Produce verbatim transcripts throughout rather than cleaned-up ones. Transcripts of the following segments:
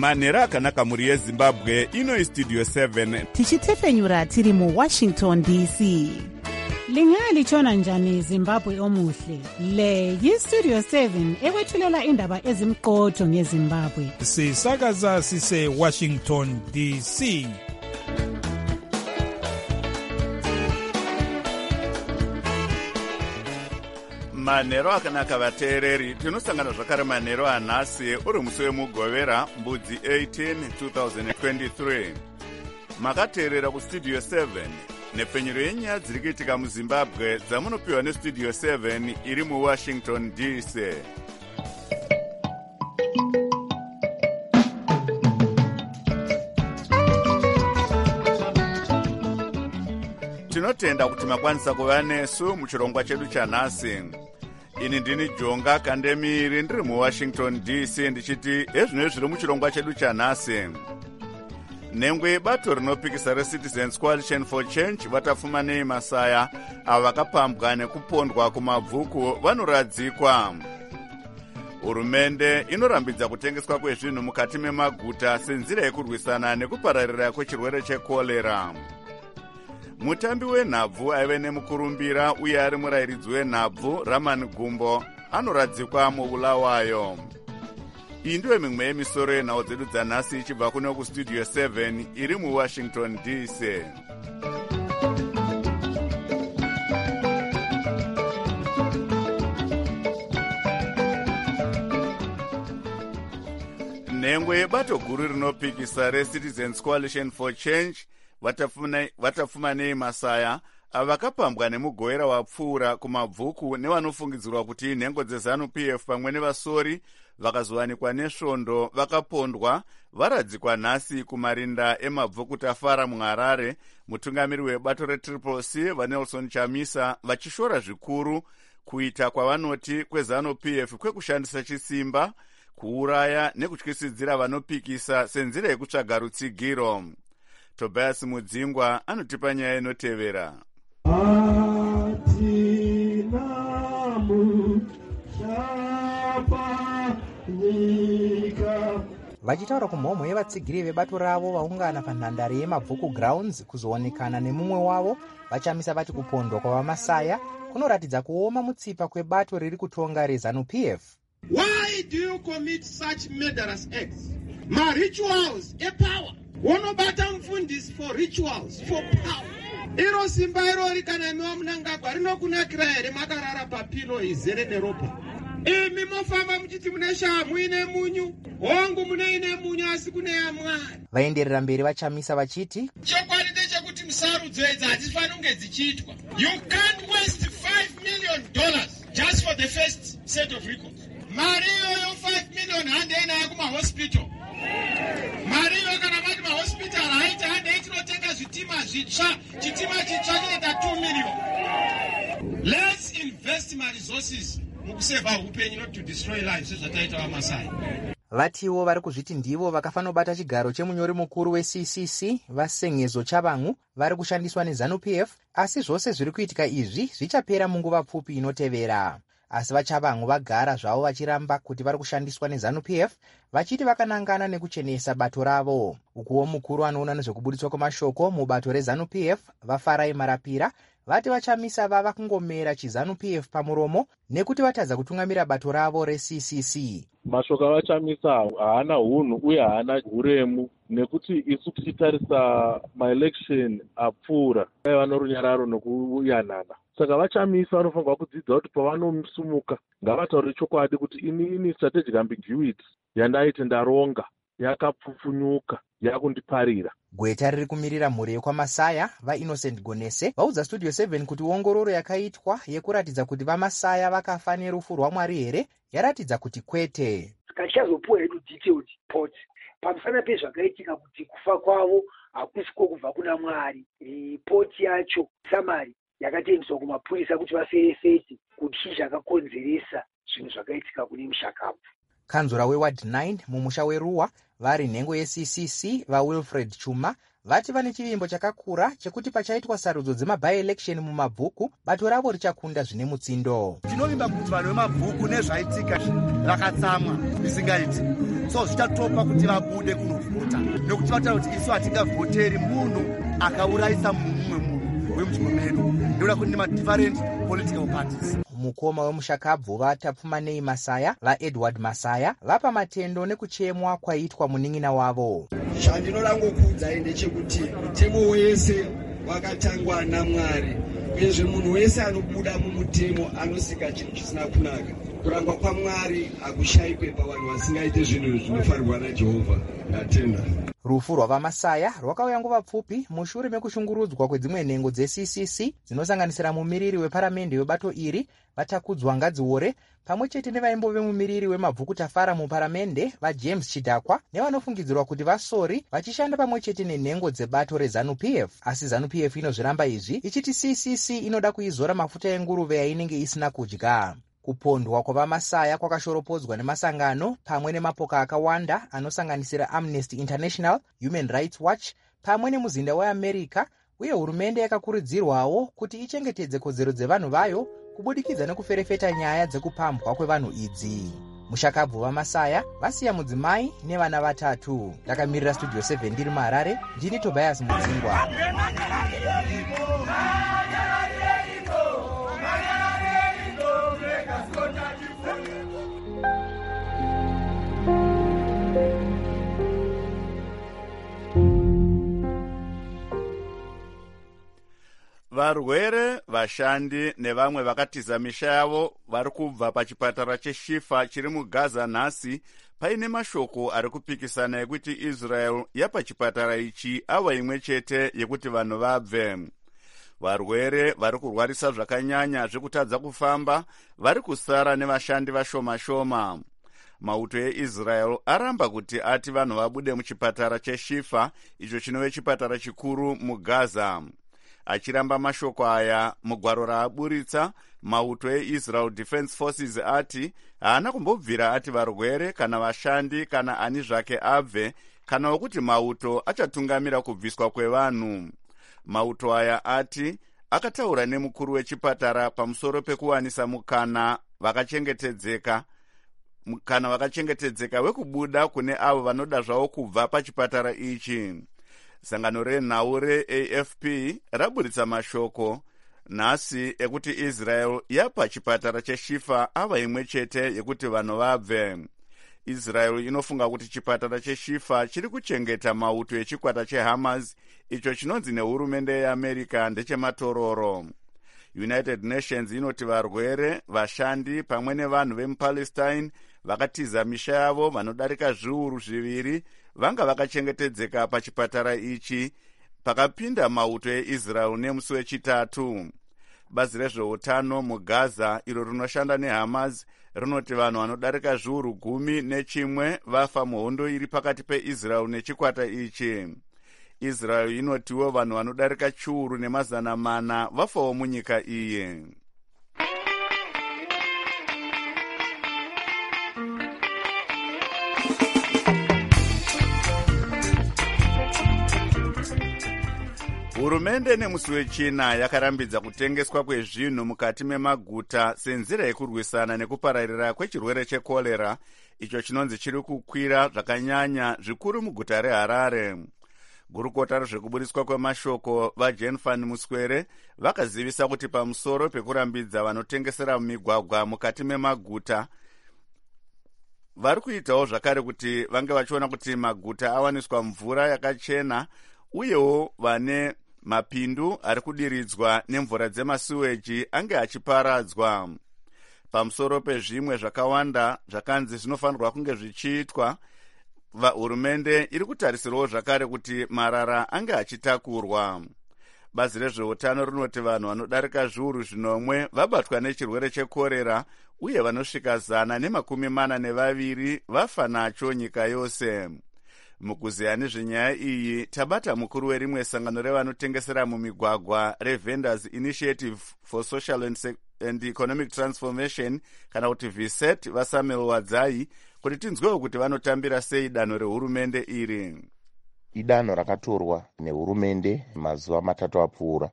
manhero akanaka mhuri yezimbabwe. Ino Studio seven tichitefenyura tiri muWashington D C. Lingalitshona njani Zimbabwe omuhle? Le yiStudio seven ekwethulela indaba ezimqotho ngeZimbabwe. Sisakaza sise Washington D C. manhero akanaka vateereri. Tinosangana zvakare manhero anhasi uri musi wemugovera mbudzi eighteen twenty twenty-three. Makateerera kuStudio seven nepfenyuro yenyaya dziri kuitika muZimbabwe dzamunopiwa neStudio seven iri muWashington D C. Tinotenda kuti makwanisa kuva nesu muchirongwa chedu chanhasi. Ini ndini Jonga Kandemiri ndiri muWashington D C ndichiti ezvino zviri muchirongwa chedu chanhasi. Nengwe bato rinopikisa reCitizens Coalition for Change vatapfuma nei masaya avo vakapambwa nekupondwa kumabvuku vanoradzikwa. Hurumende inorambidza kutengeswa kwezvinhu mukati memaguta senzira yekurwisana nekupararira kwechirwere chekolera. Mutambi wenhabvu aive nemukurumbira uye ari murayiridzi wenhabvu Raman Gumbo anoradzikwa mubulawayo. Iyi ndiyo mimwe yemisoro yenhau dzedu dzanhasi ichibva kuno kuStudio seven iri muWashington D C. Nhengwe yebato guru rinopikisa reCitizens Coalition for Change vatapfuma nei masaya ava vakapambwa nemugovera wapfuura kumabvuku nevanofungidzirwa kuti nhengo dzeZANU P F pamwe nevasori vakazowanikwa nesvondo vakapondwa varadzikwa nhasi kumarinda emabvuku Tafara muHarare. Mutungamiri webato reTriple C vaNelson Chamisa vachishora zvikuru kuita kwavanoti kweZANU P F kwekushandisa chisimba kuuraya nekutyisidzira vanopikisa senzira yekutsvaga rutsigiro. Tobias Mudzingwa anotipa nyaya inotevera. Vachitaura kumhomho yevatsigiri vebato ravo vaungana panhandare yemabvuku grounds kuzoonekana nemumwe wavo, Vachamisa vati kupondwa kwavamasaya kunoratidza kuoma mutsipa kwebato riri kutonga reZANU P F. Why do you commit such murderous acts? Ma rituals e power. Wonobata mfundisi for rituals for power. Iro simba iro rikanamiwa munangagwa rinokunakira here makarara papilo izere neropa. Imi mofamba muchiti mune shamu ine munyu, hongu mune ine munyu asi kune ya Mwari. Vaenderera mberi Vachamisa vachiti chokwadi ndechekuti musarudzo idzi hadzifani kunge dzichiitwa. You can't waste five million dollars just for the first set of records. Mari iyoyo five million hande inayo kumahospital. Mari iyoyo kana vati mahospital haiti hande itinotenga zvitima zvitsva, chitima chitsva chinoita two million. Let's invest my resources mukuseva upenyu, not to destroy lives sezvataita vamasai. Vatiwo vari kuzviti ndivo vakafanobata chigaro chemunyori mukuru weC C C vaSengezo Chavangu vari kushandiswa neZANU P F, asi zvose zviri kuitika izvi zvichapera munguva pfupi inotevera. Asi vaChavangu vagara zvavo vachiramba kuti vari kushandiswa neZANU P F, vachiti vakanangana nekuchenesa bato ravo. Ukuwo mukuru anoona nezvekubudiswa kwemashoko mubato reZANU P F vaFarai Marapira vati Vachamisa vava kungomera chiZANU P F pamuromo nekuti vatadza kutungamira bato ravo reC C C. Mashoko avachamisa haana hunhu uye haana uremu, nekuti isu tichitarisa maelection apfuura vaiva norunyararo nokuyanana. Saka Vachamisa vanofanirwa kudzidza kuti pavanosumuka ngavataure chokwadi kuti ini ini strategic ambiguity yandaiti ndaronga yakapfufunyuka yakundiparira. Gweta riri kumirira mhuri yekwamasaya vaInnocent Gonese vaudza Studio seven kuti ongororo yakaitwa yekuratidza kuti vamasaya vakafa nerufu rwaMwari here yaratidza kuti kwete. Tichazopuwa hedu detailed report pamusana pezvakaitika kuti kufa kwavo hakusi kwokubva kuna Mwari. Ripoti yacho samari yakatendeswa kumapurisa kuti vaferefete kuti chii zvakakonzeresa zvinhu zvakaitika kune Mushakapu. kanzura weward nine mumusha weruwa vari nhengo yeC C C vaWilfred Chuma vati vane chivimbo chakakura chekuti pachaitwa sarudzo dzemabi-election mumabhuku bato ravo richakunda zvine mutsindo. Tinovimba kuti vanhu vemabhuku nezvaitika vakatsamwa zvisingaiti, so zvichatopa kuti vabude kunovhota nekuti vataura kuti isu hatingavhoteri munhu akaurayisa mumwe munhu wemunzvimbo medu ndoda kuti nemadifferent political parties. Mukoma wemushakabvu vatapfumanei Masaya vaEdward Masaya vapa matendo nekuchemwa kwaitwa munin'ina wavo. Chandinoda ngokuudza ndechekuti mutemo wese wakatangwa naMwari, uyezve munhu wese anobuda mumutemo anosika chinhu chisina kunaka. Kurangwa kwaMwari hakushayikwe pavanhu vasingaite zvinhu zvinofanirwa naJehovha. Ndatenda. Rufu rwavaMasaya rwakauya nguva pfupi mushure mekushungurudzwa kwedzimwe nhengo dzeC C C dzinosanganisira mumiriri weparamende webato iri vatakudzwa Ngadziore pamwe chete nevaimbove mumiriri wemabvuku tafara muparamende vaJames Chidakwa nevanofungidzirwa kuti vasori vachishanda pamwe chete nenhengo dzebato reZANU-P F. Asi ZANU-P F inozviramba izvi ichiti C C C inoda kuizora mafuta enguruve yainenge isina kudya. Kupondwa kwavaMasaya kwakashoropodzwa nemasangano pamwe nemapoka akawanda anosanganisira Amnesty International, Human Rights Watch pamwe nemuzinda weAmerica, uye hurumende yakakurudzirwawo kuti ichengetedze kodzero dzevanhu vayo kubudikidza nekuferefeta nyaya dzekupambwa kwevanhu idzi. Mushakabvu vaMasaya vasiya mudzimai nevana vatatu. Ndakamirira Studio seven ndiri muHarare, ndini Tobias Mudzingwa. Varwere, vashandi nevamwe vakatiza misha yavo vari kubva pachipatara cheShifa chiri muGaza nhasi paine mashoko ari kupikisana ekuti Israel yapa chipatara ichi ava imwe chete yekuti vanhu vabve. Varwere vari kurwarisa zvakanyanya zvekutadza kufamba vari kusara nevashandi vashoma shoma. Mauto eIsrael aramba kuti ati vanhu vabude muchipatara cheShifa icho chinove chipatara chikuru muGaza. Achiramba mashoko aya mugwaro raaburitsa, mauto eIsrael Defense Forces ati haana kumbobvira ati varwere kana vashandi kana ani zvake abve, kana wokuti mauto achatungamira kubviswa kwevanhu. Mauto aya ati akataura nemukuru wechipatara pamusoro pekuwanisa mukana vakachengetedzeka kana vakachengetedzeka wekubuda kune avo vanoda zvavo kubva pachipatara ichi. Sangano renhau reA F P raburitsa mashoko nhasi ekuti Israel yapa chipatara cheShifa ava imwe chete yekuti vanhu vabve. Israel inofunga kuti chipatara cheShifa chiri kuchengeta mauto echikwata cheHamas icho chinonzi nehurumende yeAmerica ndechematororo. United Nations inoti varwere, vashandi pamwe nevanhu vemuPalestine vakatiza misha yavo vanodarika zviuru zviviri vanga vakachengetedzeka pachipatara ichi pakapinda mauto eIsrael nemusi wechitatu. Bazi rezveutano muGaza iro rinoshanda neHamas rinoti vanhu vanodarika zviuru gumi nechimwe vafa muhondo iri pakati peIsrael nechikwata ichi. Israel inotiwo vanhu vanodarika chiuru nemazana mana vafawo munyika iyi. Hurumende nemusi wechina yakarambidza kutengeswa kwezvinhu mukati memaguta senzira yekurwisana nekupararira kwechirwere chekolera icho chinonzi chiri kukwira zvakanyanya zvikuru muguta reHarare. Gurukota rezvekuburiswa kwemashoko vaJenfan Muswere vakazivisa kuti pamusoro pekurambidza vanotengesera mumigwagwa mukati memaguta vari kuitawo zvakare kuti vange vachiona kuti maguta awaniswa mvura yakachena uyewo vane mapindu ari kudiridzwa nemvura dzemasiweji ange achiparadzwa. Pamusoro pezvimwe zvakawanda zvakanzi zvinofanirwa kunge zvichiitwa, hurumende iri kutarisirawo zvakare kuti marara ange achitakurwa. Bazi rezveutano rinoti vanhu vanodarika zviuru zvinomwe vabatwa nechirwere chekorera uye vanosvika zana nemakumi mana nevaviri vafa nacho nyika yose. Mukuziya nezvenyaya iyi tabata mukuru werimwe sangano revanotengesera mumigwagwa reVendors Initiative for Social and, Se- and Economic Transformation kana kuti V S E T vaSamuel Wadzai kuti tinzwewo kuti vanotambira sei danho rehurumende iri. Idanho rakatorwa nehurumende mazuva matatu apfuura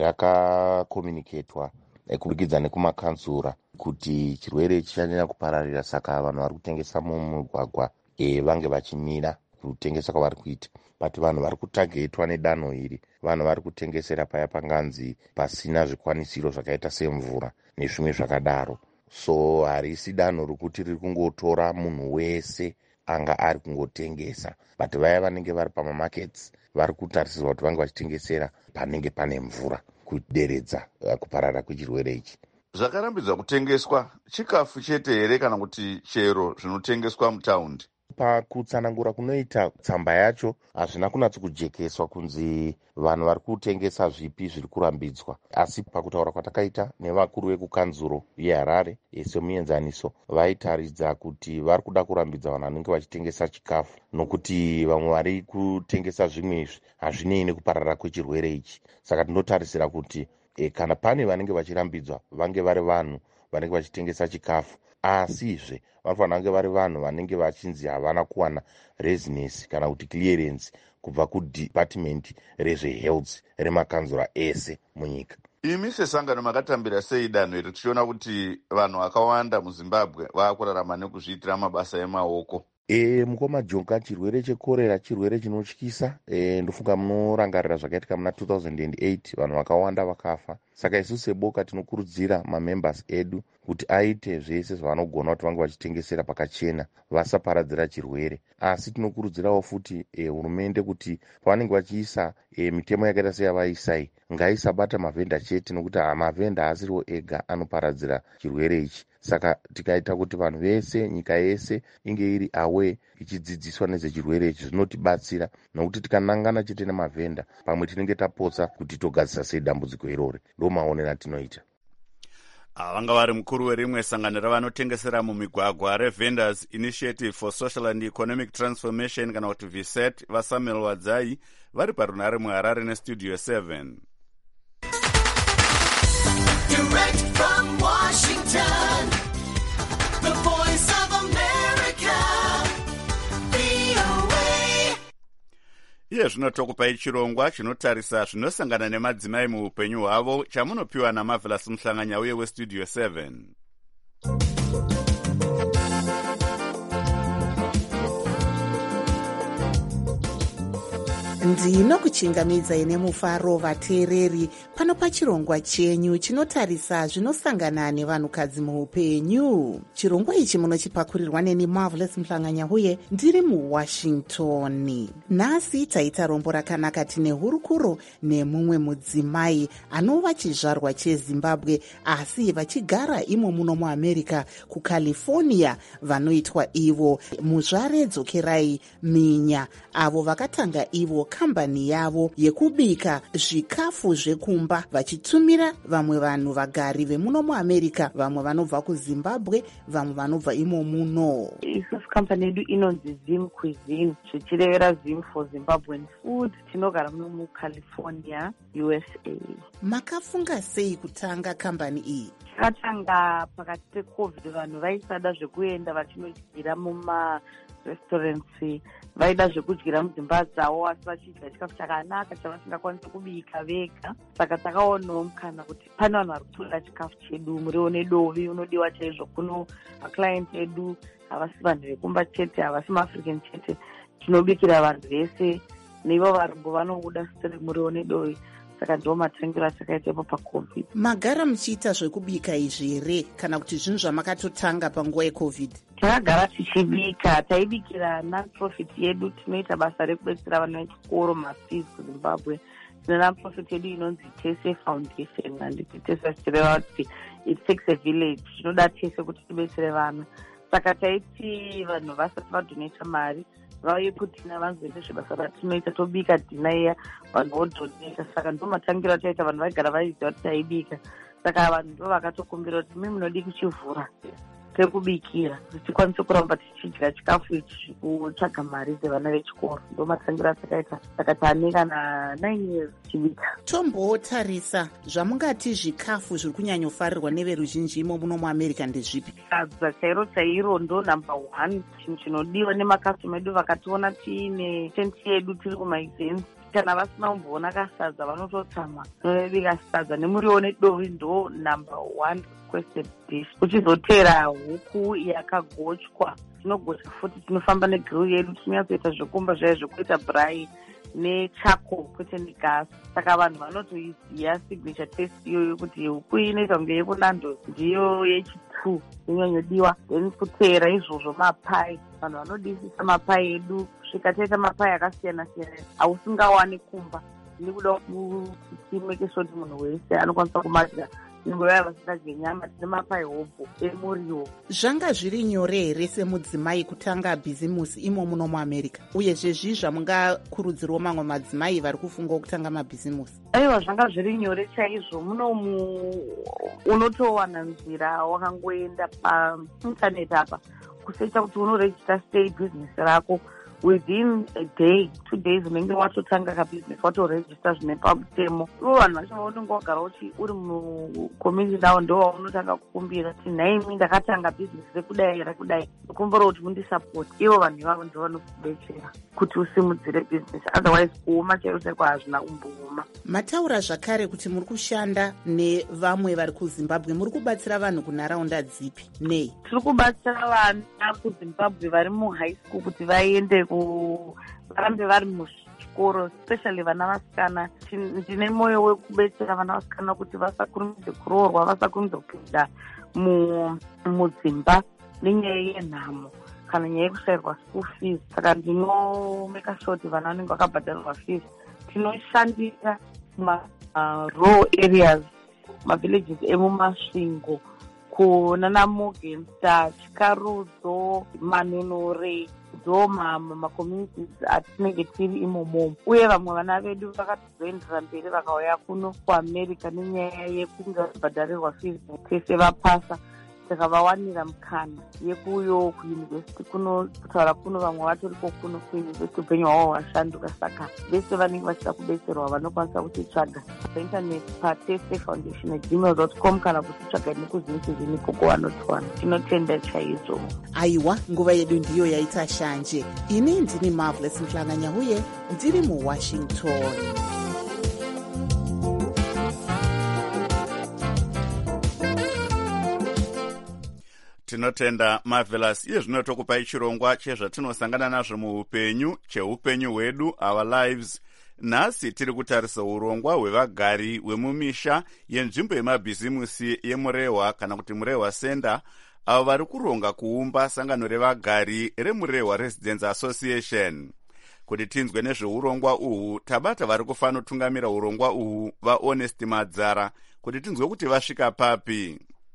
rakakomuniketwa kubudikidza nekumakansura kuti chirwere chichanyanya kupararira, saka vanhu vari kutengesa mumugwagwa e, vange vachimira kutengesa kwavari kuita. But vanhu vari kutagetwa nedanho iri vanhu vari kutengesera paya panganzi pasina zvikwanisiro zvakaita semvura nezvimwe zvakadaro. So harisi danho rokuti riri kungotora munhu wese anga ari kungotengesa, but vaya vanenge vari pamamarkets vari kutarisirwa kuti vange vachitengesera panenge pane mvura kuderedza uh, kuparara kwechirwere ichi. Zvakarambidzwa kutengeswa chikafu chete here kana kuti chero zvinotengeswa mutaundi? Pakutsanangura kunoita tsamba yacho hazvina kunatsikujekeswa kunzi vanhu vari kutengesa zvipi zviri kurambidzwa, asi pakutaura kwatakaita nevakuru vekukanzuro yeHarare semuenzaniso vaitaridza kuti vari kuda kurambidza vanhu vanenge vachitengesa chikafu, nokuti vamwe vari kutengesa zvimwe hazvinei nekuparara kwechirwere ichi. Saka tinotarisira kuti e, kana pane vanenge vachirambidzwa vange vari vanhu vanenge vachitengesa chikafu, asizve vanofanira kunge vari vanhu vanenge vachinzi havana kuwana residence kana kuti clearance kubva kudepartment rezvehealth remakanzura ese munyika. Imi sesangano makatambira sei danho iri, tichiona kuti vanhu vakawanda muZimbabwe vakurarama nekuzviitira mabasa emaoko? E, mukoma Jonga, chirwere chekorera chirwere chinotyisa. E, ndofunga munorangarira zvakaitika muna two thousand eight vanhu vakawanda vakafa. Saka isu seboka tinokurudzira mamembers edu kuti aite zvese zvavanogona kuti vange vachitengesera pakachena vasaparadzira chirwere. Asi tinokurudzirawo futi e, hurumende kuti pavanenge vachiisa e, mitemo yakaita seyavaisai ngaisabata mavhenda chete, nokuti mavhenda haasiriwo ega anoparadzira chirwere ichi. Saka tikaita kuti vanhu vese nyika yese inge iri awe ichidzidziswa nezvechirwere ichi zvinotibatsira, nokuti tikanangana chete nemavhenda pamwe tinenge tapotsa kuti togadzisa sei dambudziko irori. Ndo maonero atinoita. Vanga vari mukuru werimwe sangano ravanotengesera mumigwagwa reVendors Initiative for Social and Economic Transformation kana kuti V S E T vaSamuel Wadzai vari parunhare muHarare neStudio seven. Direct from Washington, the voice of America, V O A. Iye zvino tokupai chirongwa chinotarisa zvinosangana nemadzimai muupenyu hwavo chamunopiwa naMarvelous Muhlanganya uye weStudio seven. ndinokuchingamidzai nemufaro vateereri pano pachirongwa chenyu chinotarisa zvinosangana nevanhukadzi muupenyu. Chirongwa ichi munochipakurirwa neni Marvelous Muhlanganya uye ndiri muWashington. Nhasi taita rombo rakanaka tine hurukuro nemumwe mudzimai anova chizvarwa cheZimbabwe asi vachigara imo muno muAmerica kuCalifornia, vanoitwa ivo muzvare dzokerai minya, avo vakatanga ivo kambani yavo yekubika zvikafu zvekumba vachitumira vamwe vanhu vagari vemuno muAmerica, vamwe vanobva kuZimbabwe, vamwe vanobva imo muno. Isusu kambani yedu inonzi Zim Cuisine, zvichirevera Zim for Zimbabwean Food. Tinogara muno muCalifornia, U S A. Makafunga sei kutanga kambani iyi? Takatanga pakati peCovid, vanhu vaisada zvekuenda vachinodyira muma restaurants, vaida zvekudyira mudzimba dzavo asi vachidya chikafu chakanaka chavasingakwanisi kubika vega. Saka takaonawo mukana kuti pane vanhu vari kutoda chikafu chedu, muriwo nedovi unodiwa chaizvo kuno maclient edu, havasi vanhu vekumba chete, havasi maAfrican chete, tinobikira vanhu vese neivo varungu vanobuda sitori muriwo nedovi. Saka ndo matangiro atakaitepo paCovid. Magara muchiita zvekubika izvi here kana kuti zvinhu zvamakatotanga panguva yeCovid? Takagara tichibika, taibikira non-profit yedu. Tinoita basa rekubetsera vana vechikoro mafees kuZimbabwe. Tine non-profit yedu inonzi Tese Foundation, and Tese tichireva kuti it takes a village. Tinoda tese kuti tibetsere vana. Saka taiti vanhu vasati vadoneta mari vauye kuti navanzoita zvebasa ratinoita, tobika dinaiya vanhu vodoneta. Saka ndo matangiro ataita, vanhu vaigara vaiziva kuti taibika. Saka vanhu ndo vakatokumbira kuti mimi munodi kuchivhura. tekubikira kuti tikwanise kuramba tichidya chikafu ichi kutsvaga mari dzevana vechikoro. Ndo matangiro atakaita saka tane kana nine years tichibika. Tombotarisa zvamungati zvikafu zviri kunyanyofarirwa neveruzhinji imo muno muamerica ndezvipi? Sadza chairo chairo ndo number one, chinhu chinodiwa nemakastoma edu vakationa tiine tenti yedu tiri kumaevents. Kana vasina kumboona kasadza vanototsamwa. Novebika sadza nemuriwo nedovi ndo number one requested dish. Uchizotera huku yakagochwa, tinogocha futi, tinofamba negrill yedu, tinyatsoita zvekumba zvaya zvekuita brai nechako kwete negasi. Saka vanhu vanotoiziya signature taste iyoyo kuti huku inoita kunge yekunandos ndiyo yechitu inonyodiwa. Then kutera izvozvo mapai, vanhu vanodisisa mapai edu kusvika taita mapai akasiyana siyana ausingawani kumba. Ndikuda kuti make sure kuti munhu wese anokwanisa kumadya. Nguva vasingadye nyama tine mapai hopo emuriwo. Zvanga zviri nyore here semudzimai kutanga bhizimusi imo muno muamerica? Uyezve zvii zvamungakurudzirwa mamwe madzimai vari kufunga kutanga mabhizimusi? Aiwa, zvanga zviri nyore chaizvo. Muno mu unotowana nzira wakangoenda paintaneti apa kusecha kuti unoregister stay business rako. Within a day, two days, unenge watotanga kabusiness watoregister zvine pamutemo. Ivo vanhu vacho vaunenge wagara uchi uri mucommunity nawo ndo waunotanga kukumbira kuti nhaimi ndakatanga business rekudai rekudai, ndikumbira kuti mundisupport. Ivo vanhu ivavo ndo vanokudetsera kuti usimudzire business, otherwise kuoma chairo chaiko hazvina kumbooma. Mataura zvakare kuti muri kushanda nevamwe vari kuZimbabwe, muri kubatsira vanhu kunharaunda dzipi nei? Tiri kubatsira vana kuZimbabwe vari muhigh school kuti vaende varambe vari muzvikoro, especially vana vasikana. Ndine mwoyo wekubetsera vana vasikana kuti vasakurumidze kuroorwa, vasakurumidze kupinda mudzimba nenyaya yenhamo kana nyaya yekushayirwa school fees. Saka ndinomeka sure kuti vana vanenge vakabhadharirwa fees. Tinoshandira ma-raw areas, mavillages emumasvingo, kunana Morgenstad, Chikarudzo, Manonore, dzo macommunities atinenge tiri imomo. Uye vamwe vana vedu vakatozoendera mberi vakauya kuno kuamerica nenyaya yekunge vabhadharirwa fees tese vapasa. Saka vawanira mukana yekuyo kuyunivhesiti kuno, kutaura kuno vamwe vatoriko kuno kuyunivhesiti upenyu hwavo hwashanduka. Saka vese vanenge vachida kubetserwa vanokwanisa kutitsvaga paintaneti patese foundation at gmail dot com kana kutitsvaga nekuzvinisizini koko vanotiwana. Tinotenda chaizvo. Aiwa, nguva yedu ndiyo yaita shanje. Ini ndini Marvelous Mhlanganya uye ndiri muWashington. Tinotenda Marvelous. Iye zvino tokupai chirongwa chezvatinosangana nazvo muupenyu, cheupenyu hwedu, our lives. Nhasi tiri kutarisa urongwa hwevagari wemumisha yenzvimbo yemabhizimusi yemurehwa kana kuti murehwa center, avo vari kuronga kuumba sangano revagari remurehwa Residents Association. Kuti tinzwe nezveurongwa uhu, tabata vari kufanotungamira urongwa uhu vaHonest Madzara kuti tinzwe kuti vasvika papi.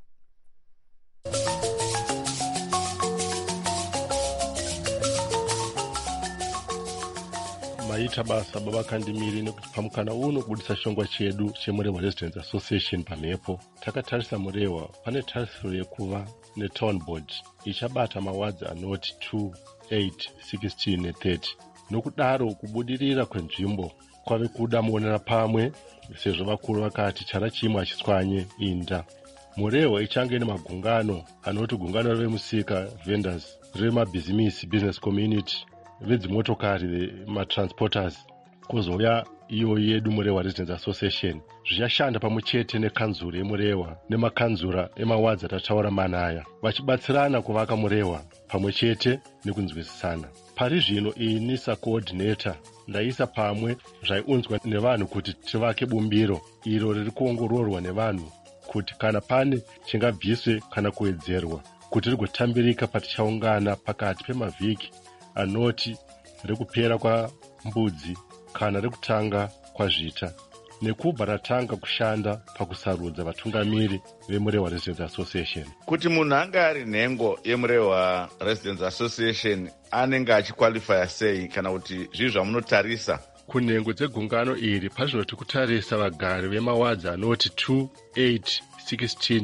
Maita basa baba kandimiri nekuti pamukana uno kubudisa shongwa chedu chemurehwa Residents Association pamhepo. Takatarisa murehwa pane tarisiro yekuva netown board ichabata mawadzi anoti two, eight, sixteen ne-thirty. Nokudaro kubudirira kwenzvimbo kwave kuda muonera pamwe sezvo vakuru vakati chara chimwe achitswanye inda. Murehwa ichange nemagungano anoti gungano remusika vendors, remabhizimisi business community, vedzimotokari matransporters, kuzouya iyo yedu murehwa Residents Association. Zvichashanda pamwe chete nekanzura yemurehwa nemakanzura emawadzi atataura manaya, vachibatsirana kuvaka murehwa pamwe chete nekunzwisisana. Pari zvino ini sacoordinator ndaisa pamwe zvaiunzwa nevanhu kuti tivake bumbiro iro riri kuongororwa nevanhu kuti kana pane chingabviswe kana kuwedzerwa kuti rigotambirika patichaungana pakati pemavhiki anoti rekupera kwambudzi kana rekutanga kwazvita, nekubva ratanga kushanda pakusarudza vatungamiri vemurehwa Residents Association. Kuti munhu anga ari nhengo yemurehwa Residents Association anenge achiqualifya sei kana kuti zvii zvamunotarisa? Kunhengo dzegungano iri pazvinoti kutarisa vagari vemawadzi anoti two, eight, sixteen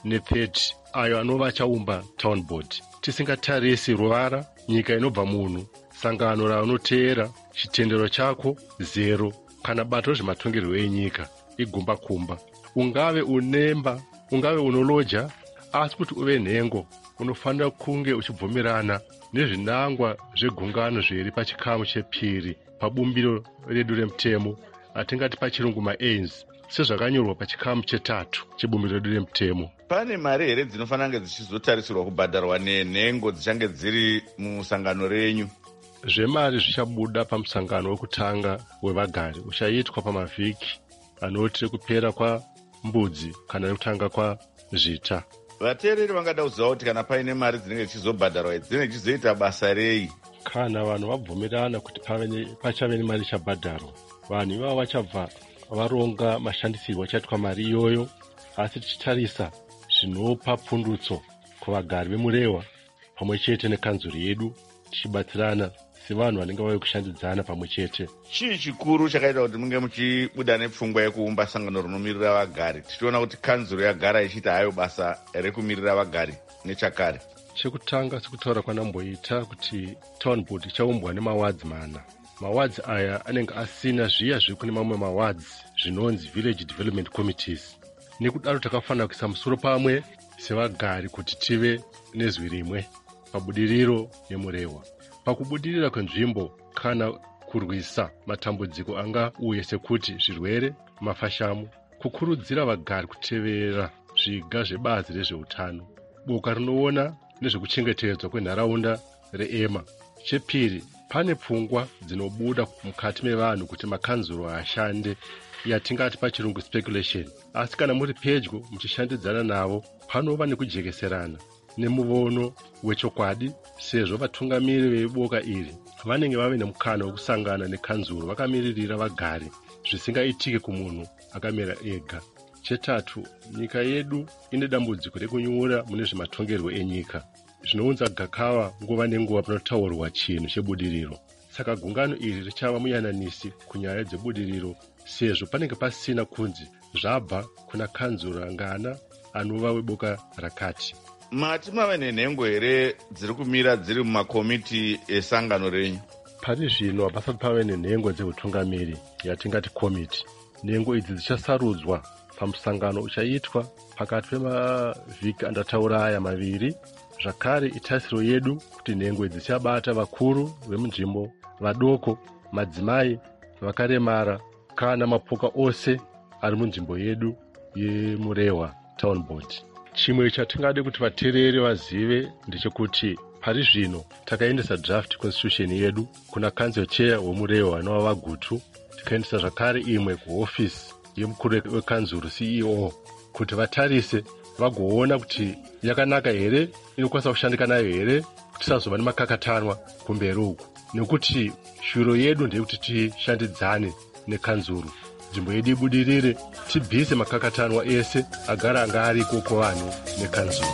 ne-thirty ayo anova achaumba town board. Tisingatarisi ruvara, nyika inobva munhu, sangano raunoteera, chitendero chako zero, kana bato rezvematongerwo enyika igumba kumba. Ungave unemba, ungave unoloja, asi kuti uve nhengo unofanira kunge uchibvumirana nezvinangwa zvegungano zviri pachikamu chepiri pabumbiro redu remutemo atingati pachirungu ma-ains sezvakanyorwa pachikamu chetatu chebumbiro redu remutemo. Pane mari here dzinofanira kunge dzichizotarisirwa kubhadharwa nenhengo dzichange dziri musangano renyu? Zvemari zvichabuda pamusangano wekutanga wevagari uchaitwa pamavhiki anoti rekupera kwambudzi kana rekutanga kwazvita. Vateereri vangada kuziva kuti kana paine mari dzinenge dzichizobhadharwa dzinenge dzichizoita basa rei? Kana vanhu vabvumirana kuti pachave nemari ichabhadharwa, vanhu ivavo vachabva varonga mashandisirwo achaitwa mari iyoyo, asi tichitarisa zvinopa pundutso kuvagari vemurehwa pamwe chete nekanzuri yedu, tichibatsirana sevanhu vanenge vauya kushandidzana pamwe chete. Chii chikuru chakaita kuti munge muchibuda nepfungwa yekuumba sangano rinomirira vagari? Tichiona kuti kanzuro yagara ichiita hayo basa rekumirira vagari nechakare. Chekutanga sekutaura kwanamboita kuti town board ichaumbwa nemawadzi mana. Mawadzi aya anenge asina zviya zviri kune mamwe mawadzi zvinonzi village development committees. Nekudaro takafanira kuisa musoro pamwe sevagari kuti tive nezwi rimwe pabudiriro yemurehwa. Pakubudirira kwenzvimbo kana kurwisa matambudziko angauye sekuti zvirwere, mafashamu, kukurudzira vagari kutevera zviga zvebazi rezveutano, boka rinoona nezvekuchengetedzwa kwenharaunda reEMA. Chepiri, pane pfungwa dzinobuda mukati mevanhu kuti makanzuro ashande, yatingati pachirungu speculation. Asi kana muri pedyo muchishandidzana navo, panova nekujekeserana nemuvono wechokwadi, sezvo vatungamiri veiboka iri vanenge vave nemukana wekusangana nekanzuro vakamiririra vagari zvisingaitike kumunhu akamira ega. Chetatu, nyika yedu ine dambudziko rekunyura mune zvematongerwo enyika. Zvinounza gakava nguva nenguva panotaurwa chinhu chebudiriro. Saka gungano iri richava muyananisi kunyaya dzebudiriro, sezvo panenge pasina kunzi zvabva kuna kanzuro ngana anova weboka rakati. Mati mave nenhengo here dziri kumira dziri mumakomiti esangano renyu? Pari zvino hapasati pave nenhengo dzeutungamiri yatingati komiti. Nhengo idzi dzichasarudzwa pamusangano uchaitwa pakati pemavhiki andataura aya maviri. Zvakare itarisiro yedu kuti nhengo idzi dzichabata vakuru vemunzvimbo, vadoko, madzimai, vakaremara kana mapoka ose ari munzvimbo yedu yemurehwa town board. Chimwe chatingade kuti vateereri vazive ndechekuti pari zvino takaendesa draft constitution yedu kuna council chair wemurehwa anova vagutu, tikaendesa zvakare imwe kuofisi yemukuru wekanzuro C E O kuti vatarise vagoona kuti yakanaka here, inokwanisa kushandika nayo here, kuti tisazova nemakakatanwa kumberi uku, nekuti shuro yedu ndeyekuti tishandidzane nekanzuro, nzvimbo yedu ibudirire, tibvise makakatanwa ese agara anga ariko kuvanhu nekanzuro.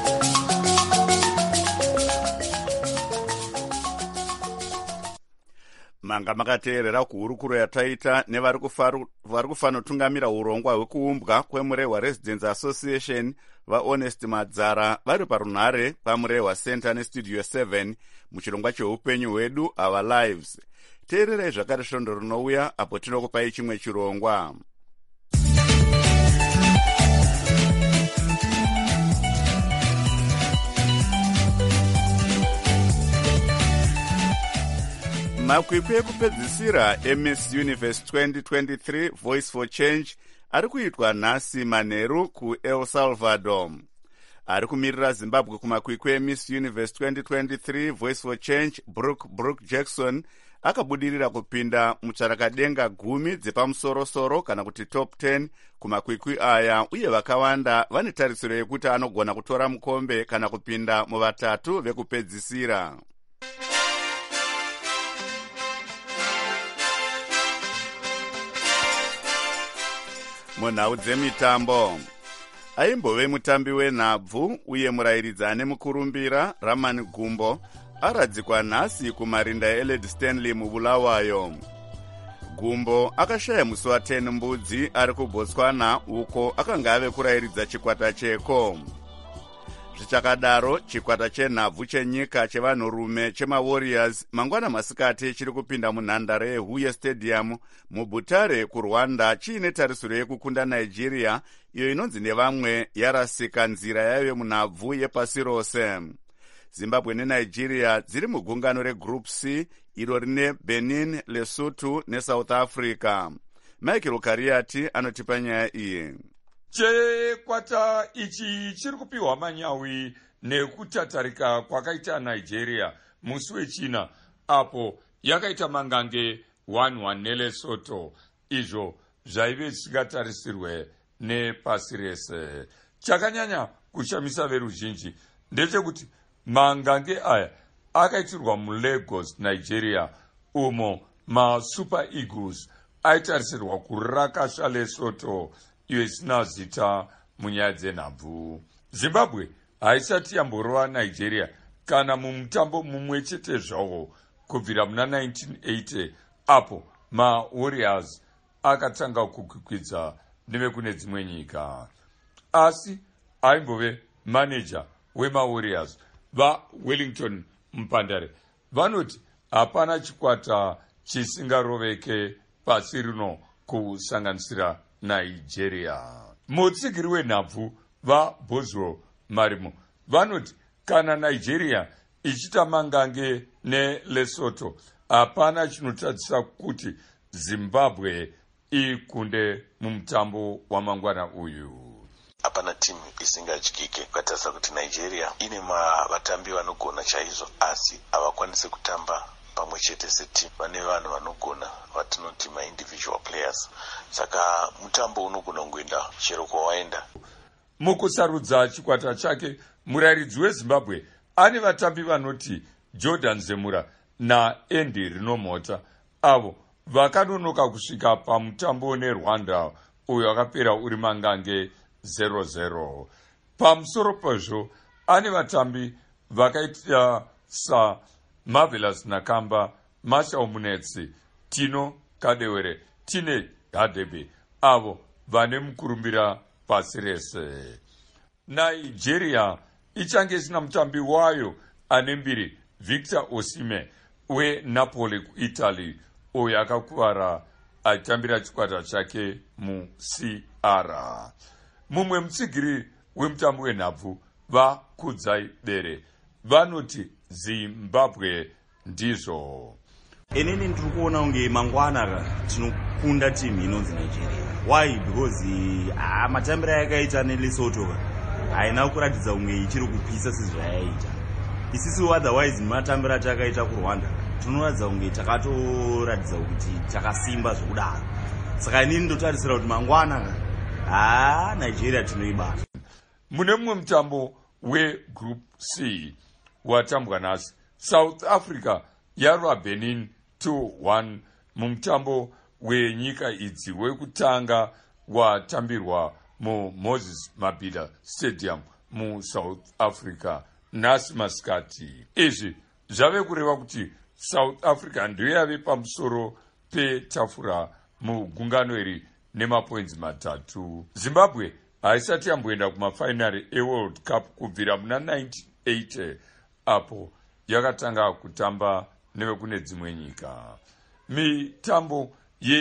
Manga makateerera kuhurukuro yataita nevari kufanotungamira urongwa hwekuumbwa kwemurehwa Residents Association vaHonest Madzara vari parunhare pamurehwa Center neStudio seven muchirongwa cheupenyu hwedu Our Lives. Teererai zvakare svondo rinouya apo tinokupai chimwe chirongwa. Makwikwi ekupedzisira eMiss Universe twenty twenty-three Voice for Change ari kuitwa nhasi manheru kuEl Salvador. Ari kumirira Zimbabwe kumakwikwi eMiss Universe twenty twenty-three Voice for Change, Brooke Brooke Jackson akabudirira kupinda mutsvarakadenga gumi dzepamusoro-soro kana kuti top ten kumakwikwi aya, uye vakawanda vane tarisiro yekuti anogona kutora mukombe kana kupinda muvatatu vekupedzisira. Munhau dzemitambo, aimbove mutambi wenhabvu uye murayiridzi ane mukurumbira Raman Gumbo aradzikwa nhasi kumarinda eLed Stanley mubulawayo. gumbo akashaya musi wa10 mbudzi ari kubotswana uko akanga ave kurairidza chikwata cheko. Zvichakadaro, chikwata chenhabvu chenyika chevanhurume chemawarriors mangwana masikati chiri kupinda munhandare yehuye stadium mubhutare kurwanda chiine tarisiro yekukunda Nigeria, iyo inonzi nevamwe yarasika nzira yayo munhabvu yepasi rose. Zimbabwe neNigeria dziri mugungano regroup C iro rine Benin, Lesotho neSouth Africa. Michael Kariati anotipa nyaya iyi. Chikwata ichi chiri kupiwa manyawi nekutatarika kwakaita Nigeria musi wechina apo yakaita mangange one one neLesotho, izvo zvaive zvisingatarisirwe nepasi rese. Chakanyanya kushamisa veruzhinji ndechekuti mangange aya akaitirwa muLagos, Nigeria, umo maSuper Eagles aitarisirwa kurakasha Lesotho iyo isina zita munyaya dzenhabvu. Zimbabwe haisati yamborova Nigeria kana mumutambo mumwe chete zvawo kubvira muna nineteen eighty apo maWarriors akatanga kukwikwidza nevekune dzimwe nyika. Asi aimbove manager wemaWarriors vaWellington Mpandare vanoti hapana chikwata chisingaroveke pasi rino kusanganisira Nigeria. Mutsigiri wenhabvu vaBoswell Marimo vanoti kana Nigeria ichita mangange neLesotho hapana chinotadzisa kuti Zimbabwe ikunde mumutambo wamangwana uyu. Hapana timu isingadyike, ukatarisa kuti Nigeria ine vatambi vanogona chaizvo asi havakwanisi kutamba pamwe chete setimu. Vane vanhu vanogona vatinoti ma-individual players, saka mutambo unogona kungoenda chero kwawaenda. Mukusarudza chikwata chake, murairidzi weZimbabwe ane vatambi vanoti Jordan Zemura naAndy Rinomhota, avo vakanonoka kusvika pamutambo neRwanda uyo wakapera uri mangange zero zero. Pamusoro pezvo ane vatambi vakaita sa Marvelous Nakamba, Marshall Munetsi, Tino Kadewere, Tine Hadebe, avo vane mukurumbira pasi rese. Nigeria ichange isina mutambi wayo ane mbiri, Victor Osimhen weNapoli kuItaly, uyo akakuvara achitambira chikwata chake muC R. Mumwe mutsigiri wemutambo wenhabvu vaKudzai Bere vanoti Zimbabwe ndizvo. Inini ndiri kuona unge mangwana tinokunda timu inonzi Nigeria. Why? Because ah matambira yakaita neLesotho haina kuratidza umwe ichiri kupisa sezvayaita. Isisi otherwise matambira takaita kuRwanda tinoratidza unge takatoratidza kuti takasimba zvokudaro. Saka inini ndotarisira kuti mangwana ah Nigeria tinoibata. Mune mumwe mutambo weGroup C watambwa nhasi, South Africa yarwa Benin two one mumutambo wenyika idzi wekutanga watambirwa muMoses Mabhida Stadium muSouth Africa nhasi masikati. Izvi zvave kureva kuti South Africa ndiyo yave pamusoro petafura mugungano iri nemapoints matatu. Zimbabwe haisati yamboenda kumafainari eWorld Cup kubvira muna nineteen eighty apo yakatanga kutamba nevekune dzimwe nyika. Mitambo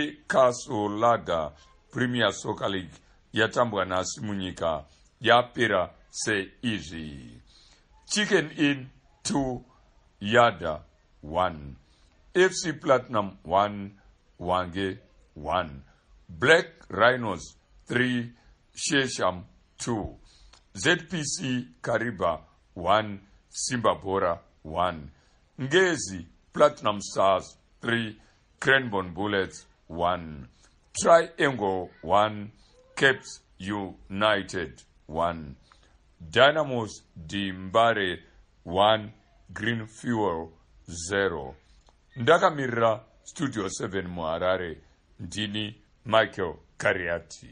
yeCastle Premier Soccer League yatambwa nhasi munyika yapera seizvi: Chicken Inn two, Yada one, F C Platinum one, Wange one, Black Rhinos three, Shesham two, Z P C Kariba one, Simba Bora one, Ngezi Platinum Stars three, Cranbourne Bullets one, Triangle one, Caps United one, Dynamos Dimbare one, Green Fuel zero. Ndakamirira Studio seven muHarare, ndini Michael Kariati.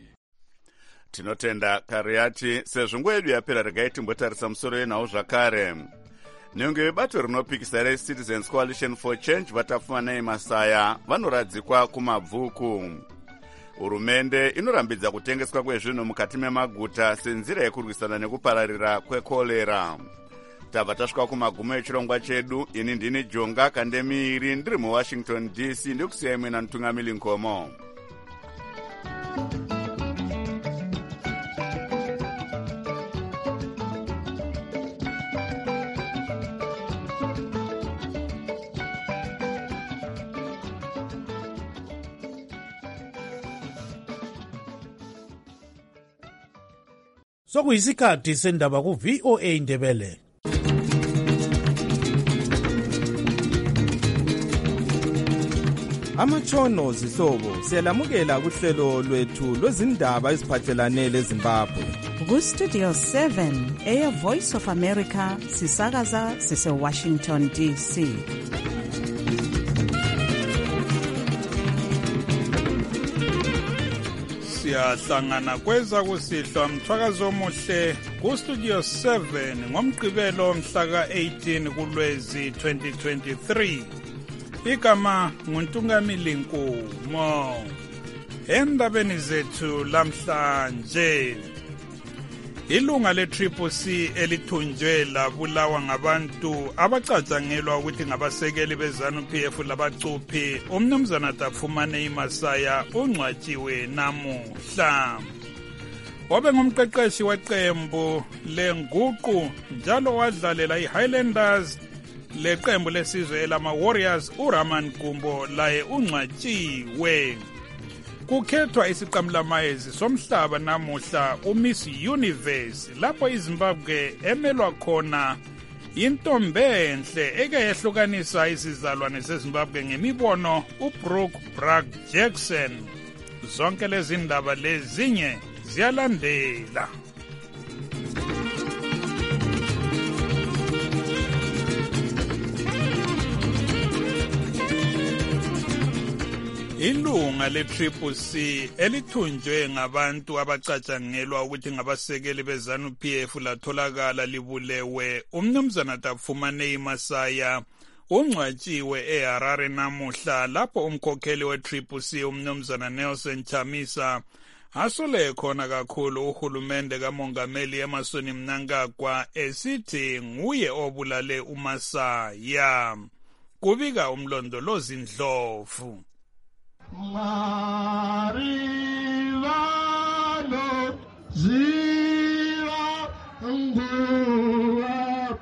Tinotenda Kariati. Sezvo nguva yedu yapera regai timbotarisa musoro yenhau zvakare. nyange vebato rinopikisa reCitizens Coalition for Change Vatapfumanei Masaya vanoradzikwa kumabvuku. Hurumende inorambidza kutengeswa kwezvinhu mukati memaguta senzira yekurwisana nekupararira kwekolera. Tabva tasvika kumagumo echirongwa chedu. Ini ndini Jonga Kandemiri ndiri muWashington D C ndikusiyai mwena Ntungamili Nkomo. Sokuyisikhathi sendaba ku V O A Ndebele. Amatshono zihlobo siyalamukela kuhlelo lwethu lwezindaba eziphathelane leZimbabwe. Ku Studio seven Air Voice of America sisakaza sise Washington D C. Siyahlangana kweza kusihlwa mthwakazo omuhle ku Studio seven ngomgqibelo mhla ka eighteen kuLwezi twenty twenty-three. Igama nguNtungamili Nkomo. Endabeni zethu lamhlanje, ilunga le-Triple C elithunjwe labulawa ngabantu abacatshangelwa ukuthi ngabasekeli be-ZANU-P F labacuphi, umnumzana Tapfumanei Masaya ungcwatshiwe namuhla. Wabe ngumqeqeshi weqembu lenguqu njalo wadlalela i-Highlanders leqembu lesizwe elama Warriors uRaman Gumbo laye ungcwatshiwe. Kukhethwa isiqamlamayezi somhlaba namuhla uMiss Universe lapho iZimbabwe emelwa khona intombenhle eke yehlukanisa isizalwane seZimbabwe ngemibono uBrooke Bragg Jackson. Zonke lezi ndaba lezinye ziyalandela. Ilunga le-Triple C elithunjwe ngabantu abacatshangelwa ukuthi ngabasekeli be-ZANU-P F latholakala libulewe umnumzana Tapfumanei Masaya ungcwatshiwe eHarare namuhla lapho umkhokheli we-Triple C umnumzana Nelson Chamisa asole khona kakhulu uhulumende kamongameli Emmerson Mnangagwa esithi nguye obulale uMasaya. Kubika umlondolozi Ndlovu. Marivano ziva nguva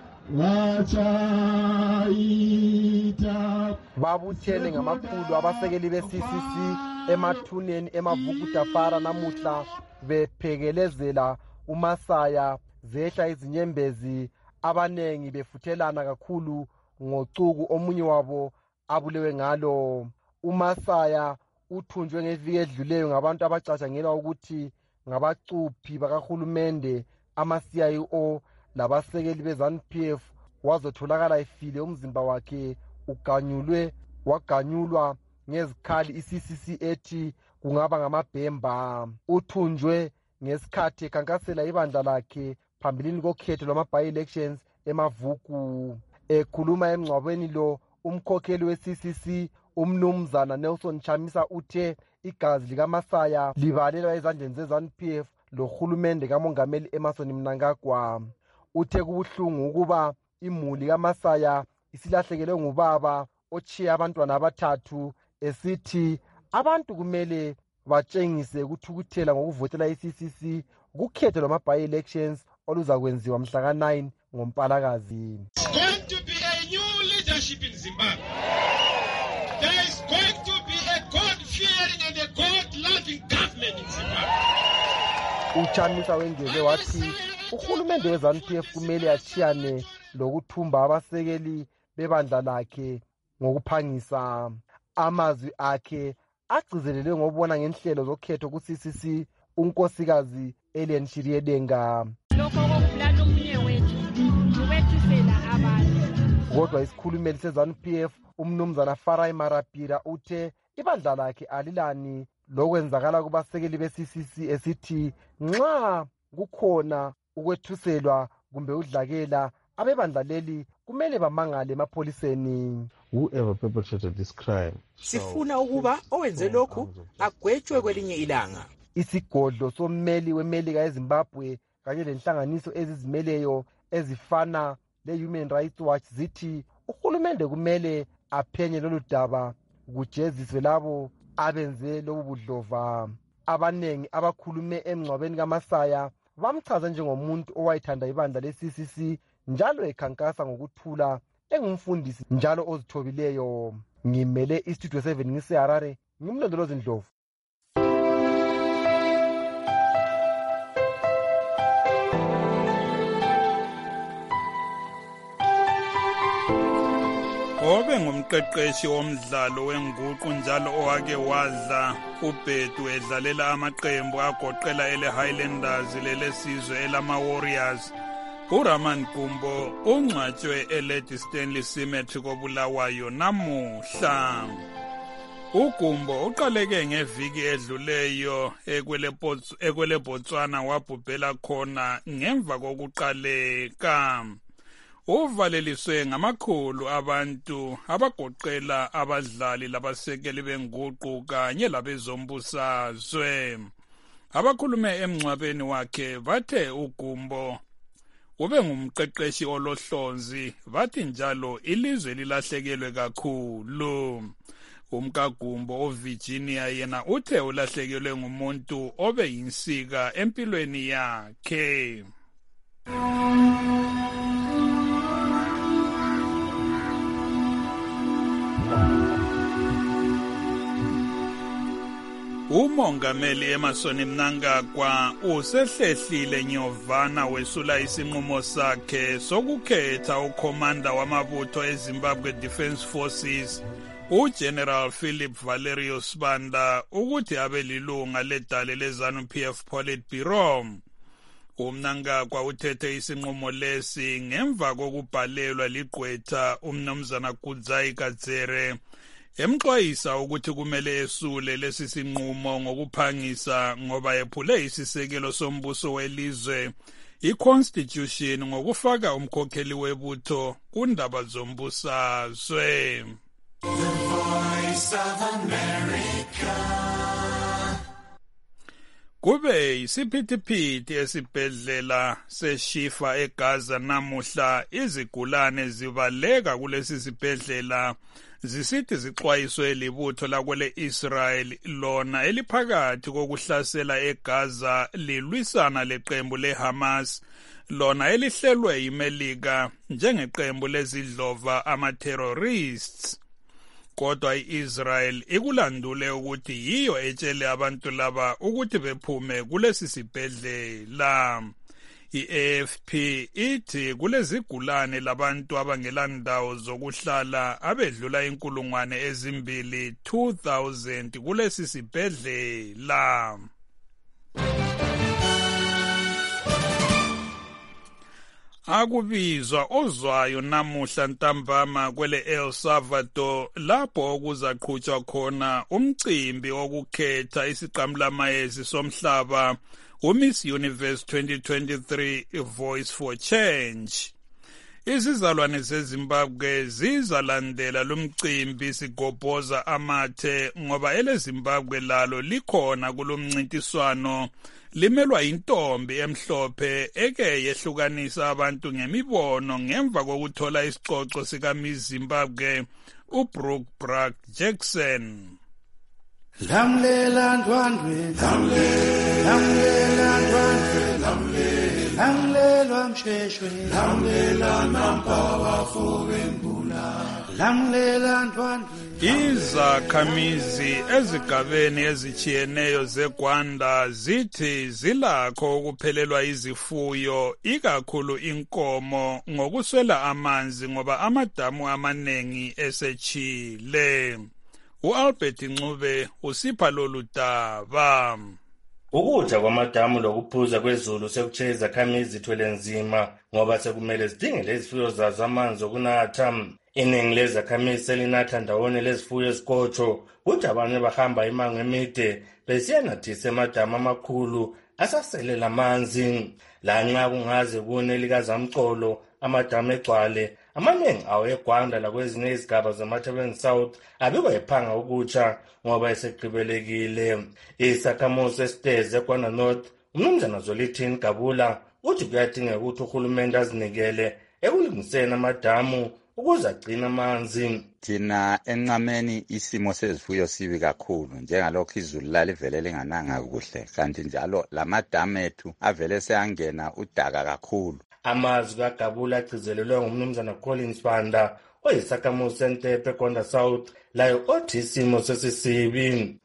vachaita. Babuthene ngamakhulu abasekeli be-C C C emathuneni emavuku Tafara namuhla bephekelezela uMasaya, zehla izinyembezi abanengi befuthelana kakhulu ngocuku omunye wabo abulewe ngalo. uMasaya uthunjwe ngeviki edluleyo ngabantu abacatshangelwa ukuthi ngabacuphi bakahulumende ama-C I O labasekeli be-ZANU-P F. Wazotholakala efile, umzimba wakhe uganyulwe waganyulwa ngezikhali i-C C C ethi kungaba ngamabhemba. Uthunjwe ngesikhathi ekhankasela ibandla lakhe phambilini kokhetho lwama-by-elections emavuku. Ekhuluma emngcwabeni lo, umkhokheli we-C C C umnumzana Nelson Chamisa uthe igazi likaMasaya libalelwa ezandleni ze-ZANU-P F lohulumende kamongameli Emmerson Mnangagwa. Uthe kubuhlungu ukuba imuli kaMasaya isilahlekelwe ngubaba ochiye abantwana abathathu, esithi abantu kumele batshengise ukuthukuthela ngokuvotela i-C C C kukhetho lwama-by-elections oluzakwenziwa mhla ka nine ngoMpalakazi. It's going to be a new leadership in Zimbabwe. There is going to be a God-fearing and a God-loving government in Zimbabwe. Uchamisa wengeze wathi uhulumende we-ZANU-P F kumele achiyane lokuthumba abasekeli bebandla lakhe ngokuphangisa. Amazwi akhe agcizelelwe ngobona ngenhlelo zokhetho ku-C C C unkosikazi Ellen Shiriedenga. Lokho kokubulala omunye wethu ukwethisela abantu. Kodwa isikhulumeli se-ZANU-P F umnumzana Farai Marapira uthe ibandla lakhe alilani lokwenzakala kubasekeli be-C C C esithi nxa kukhona ukwethuselwa kumbe udlakela abebandla leli kumele bamangale emapholiseni. Whoever perpetrated this crime, sifuna ukuba owenze lokhu agwetshwe kwelinye ilanga. Isigodlo sommeli wemelika eZimbabwe kanye lenhlanganiso ezizimeleyo ezifana le-Human Rights Watch zithi uhulumende kumele aphenye lolu daba kujeziswe labo abenze lobu budlova. Abanengi abakhulume emngcwabeni kaMasaya bamchaza njengomuntu owayethanda ibandla le-C C C njalo ekhankasa ngokuthula, engumfundisi njalo ozithobileyo. Ngimele iStudio seven ngiseHarare, ngimlondolozi Ndlovu. Obe ngumqeqeshi womdlalo wenguqu njalo owake wadla uBhedu edlalela amaqembu agoqela ele Highlanders lelesizwe elama Warriors. uRaman Gumbo ungcwatshwe eLady Stanley Cemetery koBulawayo namuhla. uGumbo uqaleke ngeviki edluleyo ekwele Botswana wabhubhela khona ngemva kokuqaleka. Uvaleliswe ngamakhulu abantu abagoqela abadlali labasekeli benguqu kanye labezombusazwe. Abakhulume emngcwabeni wakhe bathe uGumbo ube ngumqeqeshi olohlonzi, bathi njalo ilizwe lilahlekelwe kakhulu. UMkagumbo oVirginia yena uthe ulahlekelwe ngumuntu obe yinsika empilweni yakhe. Umongameli Emmerson Mnangagwa usehlehlile nyovana wesula isinqumo sakhe sokukhetha ukhomanda wamabutho eZimbabwe Defence Forces uGeneral Philip Valerio Sibanda ukuthi abe lilunga ledale leZANU-P F Politburo. uMnangagwa uthethe isinqumo lesi ngemva kokubhalelwa ligqwetha uMnumzana Kudzai Kadzere emxwayisa ukuthi kumele esule lesi sinqumo ngokuphangisa ngoba ephule isisekelo sombuso welizwe iConstitution ngokufaka umkhokheli webutho kundaba zombusazwe. Kube isiphithiphithi esibhedlela seShifa eGaza namuhla, izigulane zibaleka kulesi sibhedlela zisithi zixwayiswe libutho lakwele Israel lona eliphakathi kokuhlasela eGaza lilwisana leqembu leHamas lona elihlelwe yiMelika njengeqembu lezidlova ama-terrorists. Kodwa i-Israel ikulandule ukuthi yiyo etshele abantu laba ukuthi bephume kulesi sibhedlela. I-A F P ithi kulezigulane labantu abangelandawo zokuhlala abedlula inkulungwane ezimbili two thousand kulesi sibhedlela. Akubizwa ozwayo namuhla ntambama kwele El Salvador lapho okuzaqhutshwa khona umcimbi wokukhetha isiqamulamayezi somhlaba uMiss Universe twenty twenty-three Voice for Change. Izizalwane zeZimbabwe zizalandela lumcimbi sigobhoza amathe ngoba ele Zimbabwe lalo likhona kulomncintiswano limelwa intombi emhlophe eke yehlukanisa abantu ngemibono ngemva kokuthola isicoco sika Miss Zimbabwe uBrooke Bragg Jackson. Lamlela ndwandwe, lamlela ndwandwe, lamlela msheshwe, lamlela nampawa fobembula, lamlela ndwandwe. Izakhamizi ezigabeni ezitshiyeneyo zeGwanda zithi zilakho ukuphelelwa izifuyo ikakhulu inkomo ngokuswela amanzi ngoba amadamu amanengi esechile. U-Albert Ncube usipha lolu daba. Ukutha kwamadamu lokuphuza kwezulu sekutshe izakhamizi ithwele nzima ngoba sekumele zidingele izifuyo zazo amanzi okunatha. Iningi lezakhamizi selinatha ndawonye lezifuyo ezikotsho, kuthi abanye bahamba imango emide besiyanathisa amadamu amakhulu asaselela amanzi. Lanxa kungaze kune likazamcolo amadamu egcwale, amaningi awo eGwanda lakwezinye izigaba zeMatabeleland South abikwa ephanga ukutsha ngoba esegqibelekile. Isakhamuzi esiteze eGwanda North, uMnumzana Zwelithini Gabula, uthi kuyadingeka ukuthi uhulumende azinikele ekulungiseni amadamu ukuze agcine amanzi. Thina enqameni isimo sezifuyo sibi kakhulu njengalokho izulu lalivele lingananga kuhle, kanti njalo lamadamu ethu avele seyangena udaka kakhulu. Amazwi kaGabula agcizelelwe ngumnumzana Collins Banda oyisakhamuzi seNtepe eGwanda South, layo othi isimo sesisibi.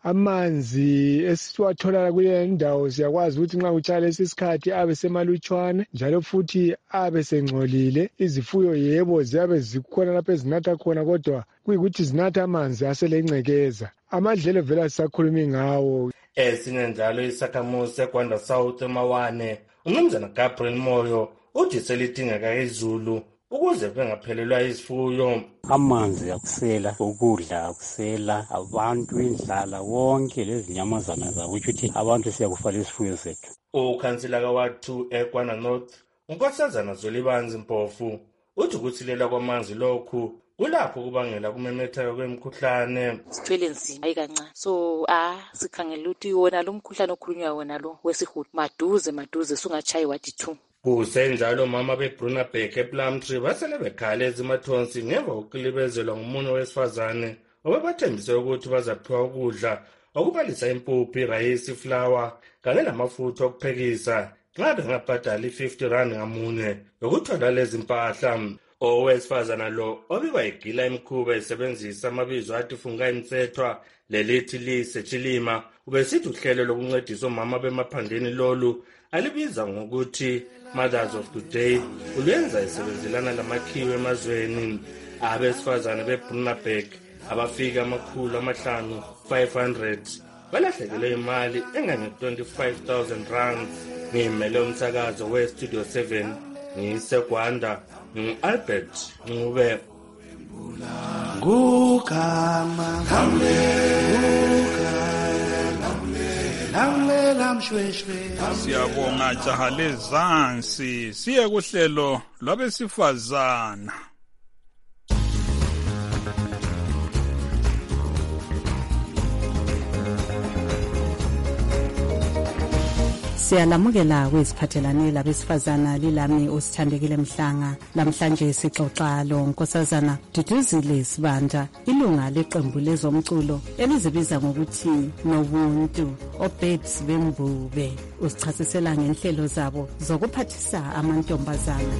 Amanzi esiwathola kule ndawo siyakwazi ukuthi nxa utshala lesikhathi abe semalutshwane njalo futhi abe sengcolile. Izifuyo yebo ziyabe zikhona lapho ezinatha khona, kodwa kuyikuthi zinatha amanzi aselencekeza. Amadlelo vela sisakhulumi ngawo. Esinye njalo isakhamuzi eGwanda South eMawane, uMnumzana Gabriel Moyo uthi selidingeka izulu ukuze bengaphelelwa izifuyo. Amanzi akusela, ukudla akusela, abantu indlala, wonke lezi nyamazana zabo ukuthi abantu siyakufala isifuyo sethu. Ukhansila kawathu eGwanda North, uNkosazana Zwelibanzi Mpofu, uthi ukusilela kwamanzi lokhu kulapho kubangela kumemetheka kwemikhuhlane. Sithwele nzima ayikancane, so ah sikhangela ukuthi wona lo mkhuhlane okhulunywa wona lo wesihudo maduze maduze sungachayi wathi two. Kusenjalo mama beBrunabeck ePlumtree basele bekhala ezimathonsi ngemva kokulibezelwa ngomunye wesifazane obebathembise ukuthi bazaphiwa ukudla okubalisa impuphu, irayisi, iflawa kanye namafutha okuphekisa nxa bengabhadala i-fifty rand ngamunye yokuthola lezi mpahla. Owesifazana lo obikwa igila imkhuba esebenzisa amabizo athi Fungai Mtsethwa lelithi Lise Chilima ubesithi uhlelo lokuncedisa omama bemaphandleni lolu alibiza ngokuthi Mothers of Today ulwenza isebenzelana lamakhiwo emazweni. Abesifazane beBrunabeck abafika amakhulu amahlanu five hundred balahlekelwe imali engange twenty-five thousand rand. Ngimele umsakazo we-Studio seven ngiseGwanda, ngu-Albert Ncube. Ngugama Lamlela mshweshwe. Siyabonga jaha lezansi, siye kuhlelo lwabesifazana. Siyalamukela kweziphathelane labesifazana lilami osithandekile Mhlanga. Namhlanje sixoxa lo Nkosazana Duduzile Sibanda, ilunga leqembu lezomculo elizibiza ngokuthi Nobuntu, Obeds Bembube. Usichasisela ngenhlelo zabo zokuphathisa amantombazana.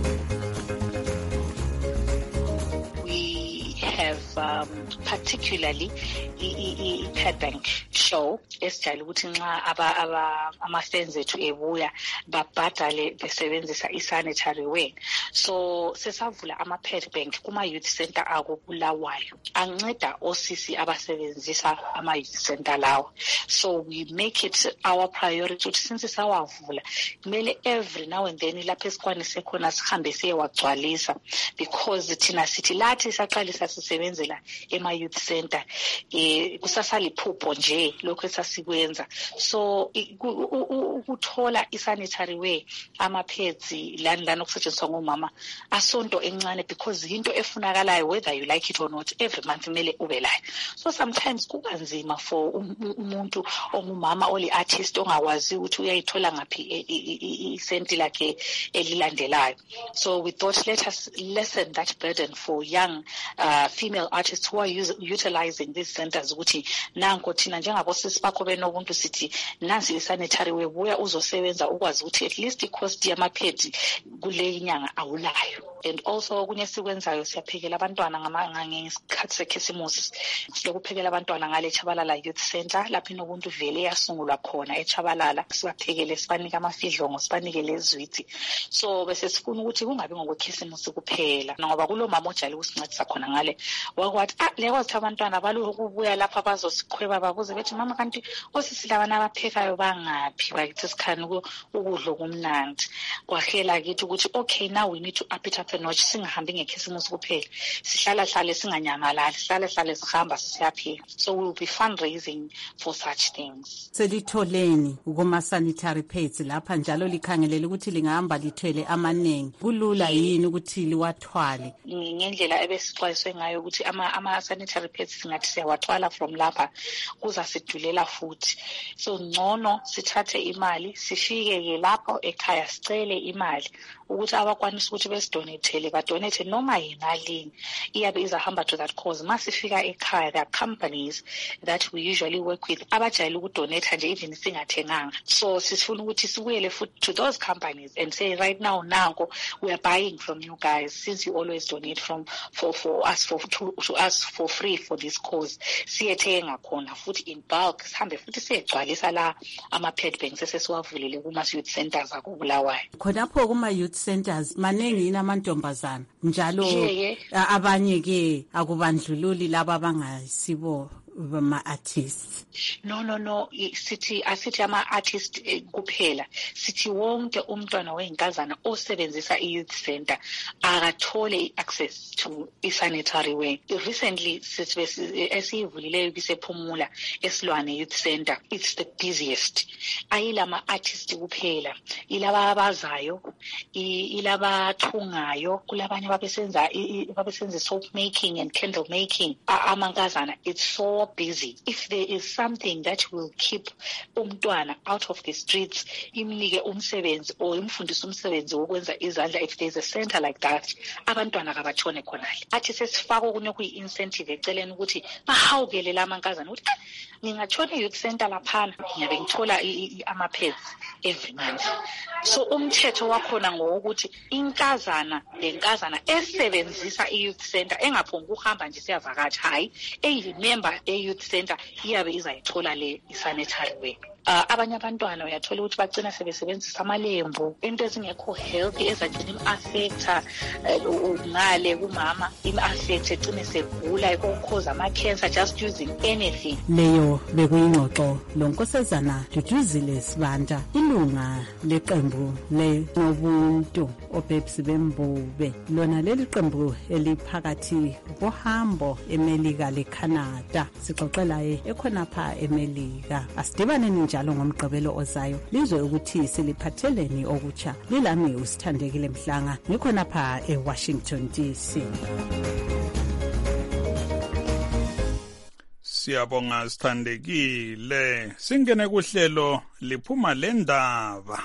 Um, particularly i-Pet Bank show esijayele ukuthi nxa ama-fans ethu ebuya babhadale besebenzisa i-sanitary ware. So sesavula ama-Pet Bank kuma-youth center akubulawayo anceda osisi abasebenzisa ama-youth center lawo. So we make it our priority ukuthi since sawavula kumele every now and then lapho esikwanise khona sihambe siyewagcwalisa, because thina sithi lathi saqalisa sisebenzela ema-youth center eh kusasaliphupho nje lokho esasikwenza. So ukuthola i-sanitary ware, ama-pads lani lana okusetshenziswa ngomama asonto encane, because into efunakalayo whether you like it or not every month kumele ube layo. So sometimes kubanzima for umuntu ongumama oli-artist ongakwazi ukuthi uyayithola ngaphi isenti lakhe elilandelayo. So we thought let us lessen that burden for young uh, female artists who are use, utilizing these centers ukuthi nanko thina njengabosisi bakho benobuntu sithi nansi i-sanitary ware buya uzosebenza ukwazi ukuthi at least i-cost yama-pad kule inyanga awulayo. And also kunye sikwenzayo siyaphekela abantwana ngesikhathi sekhisimusi, silokuphekela abantwana ngale eChabalala Youth Center lapho inobuntu vele yasungulwa khona eChabalala. Sibaphekele, sibanike amafidlongo, sibanike lezwithi. So bese sifuna ukuthi kungabi ngokwekhisimusi kuphela ngoba kulo mama ojayele ukusincedisa khona ngale wakwathi ah lekwazi abantwana balukubuya lapha bazosikhweba babuze bethi mama kanti osisi labana abaphekayo bangaphi, bakithi sikhani ukudla kumnandi. Kwahlela kithi ukuthi okay now we need to up it up the notch singahambi ngekhisimusi kuphela, sihlala hlale singanyamalali, sihlala hlale sihamba siyaphila. So we will be fundraising for such things. Selitholeni kuma sanitary pads lapha njalo likhangelele ukuthi lingahamba lithwele amaningi, kulula yini ukuthi liwathwale? Ngendlela ebesixwayiswe ngayo ukuthi ama ama sanitary pads singathi siyawathwala from lapha kuza sidulela futhi. So ngcono sithathe imali sifike ke lapho ekhaya sicele imali ukuthi abakwanisa ukuthi besidonate ba donate noma yimalini iyabe izahamba to that cause. Masifika ekhaya, there are companies that we usually work with abajayele ukudonate nje even singathenganga. So sifuna ukuthi sibuyele futhi to those companies and say right now nanko we are buying from you guys since you always donate from for for us for to, to us for free for this cause. Siyethenga khona futhi in bulk sihambe futhi siyegcwalisa la ama pad banks esesiwavulile kuma youth centers akubulawayo. Khonapho kuma youth centers manengi inamantombazana njalo yeah, yeah. Abanye ke akubandlululi laba bangasibo bama artists. No no no sithi asithi ama artists kuphela, sithi wonke umntwana weyinkazana osebenzisa i-youth center akathole access to i-sanitary way. Recently esivulileyo bisephumula esilwane youth center, it's the busiest. Ayilama artists kuphela, ilaba abazayo, ilaba thungayo, kulabanye babesenza babesenza soap making and candle making. Amankazana, it's so busy. If there is something that will keep umntwana out of the streets, imnike umsebenzi or imfundise umsebenzi wokwenza izandla, if there is a center like that, abantwana kabathone khonale. Athi sesifaka okunye kuyi-incentive eceleni ukuthi bahawukele la mankazana ukuthi ngingatshona e-youth center laphana ngiyabe ngithola ama-pads every month. So umthetho wakhona ngowokuthi inkazana lenkazana esebenzisa i-youth center engaphonga ukuhamba nje siyavakatsha, hayi eyimember e-youth center iyabe izayithola le sanitary way. Uh, abanye abantwana uyathola ukuthi bagcina sebesebenzisa amalembu, into ezingekho healthy ezagcina im-affecta ngale kumama, im-affecta egcine segula ikokhoza ama-cancer just using anything. Leyo bekuyingxoxo lonkosazana Duduzile Sibanda, ilunga leqembu leNobuntu obhebsi bembube. Lona leli qembu eliphakathi bohambo eMelika leCanada. Sixoxela ekhonapha eMelika. Asidibane njalo ngomgqibelo ozayo lizwe ukuthi siliphatheleni okutsha. Lilami uSithandekile Mhlanga ngikhonapha eWashington D C. Siyabonga Sithandekile. Singene kuhlelo liphuma lendaba.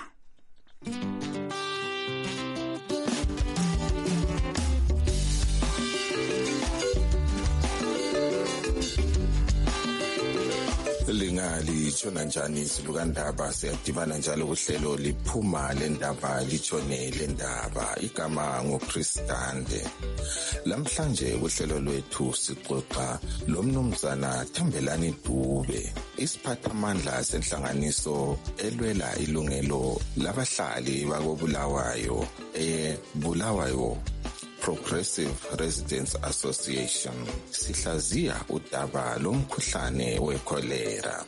Lingali tshona njani silukandaba, siyadibana njalo kuhlelo liphuma lendaba litshone lendaba. Igama ngoChristande. Lamhlanje kuhlelo lwethu sixoxa lomnumzana Thembelani Dube, isiphathamandla senhlanganiso elwela ilungelo labahlali bakobulawayo eBulawayo Progressive Residents Association. Sihlaziya udaba lomkhuhlane wekholera.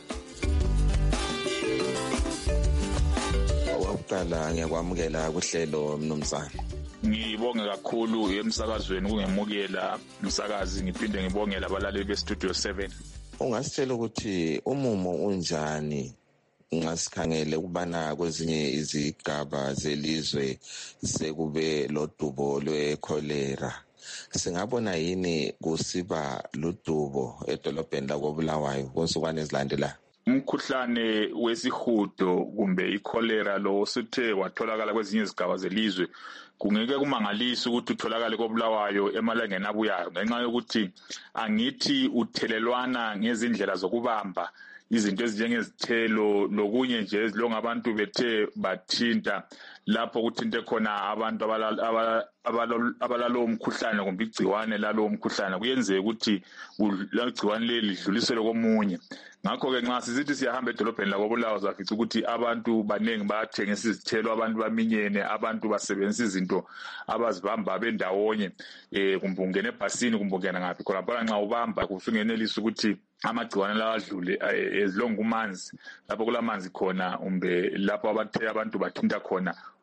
Waqala ngiyakwamukela kuhlelo mnumzana. Ngibonge kakhulu emsakazweni kungemukela umsakazi, ngiphinde ngibongela abalaleli beStudio seven. Ungasitshela ukuthi umumo unjani ngasikhangele ukubana kwezinye izigaba zelizwe sekube lodubo lwekholera? Singabona yini kusiba ludubo edolobheni lakobulawayo konsukwane ezilandela? Umkhuhlane wesihudo kumbe ikholera lo sithe watholakala kwezinye izigaba zelizwe kungeke kumangalisa ukuthi utholakale kobulawayo emalangeni abuyayo, ngenxa yokuthi angithi uthelelwana ngezindlela zokubamba izinto ezinjengezithelo lokunye nje ezilonga abantu bethe bathinta lapho kuthinte khona abantu abalalo umkhuhlane kumbe igciwane lalo umkhuhlane, kuyenzeka ukuthi igciwane leli lidluliselwe komunye. Ngakho ke nxa sizithi siyahamba edolobheni lakobulawayo zafica ukuthi abantu baningi bayathengisa izithelo, abantu baminyene, abantu basebenzisa izinto abazibamba bendawonye, eh kumbe ungena ebhasini kumbe ungena ngaphi khona phela nxa ubamba kufingenelisa ukuthi amagciwane lawa adlule ezilonga kumanzi lapho kulamanzi khona umbe lapho abathe abantu bathinta khona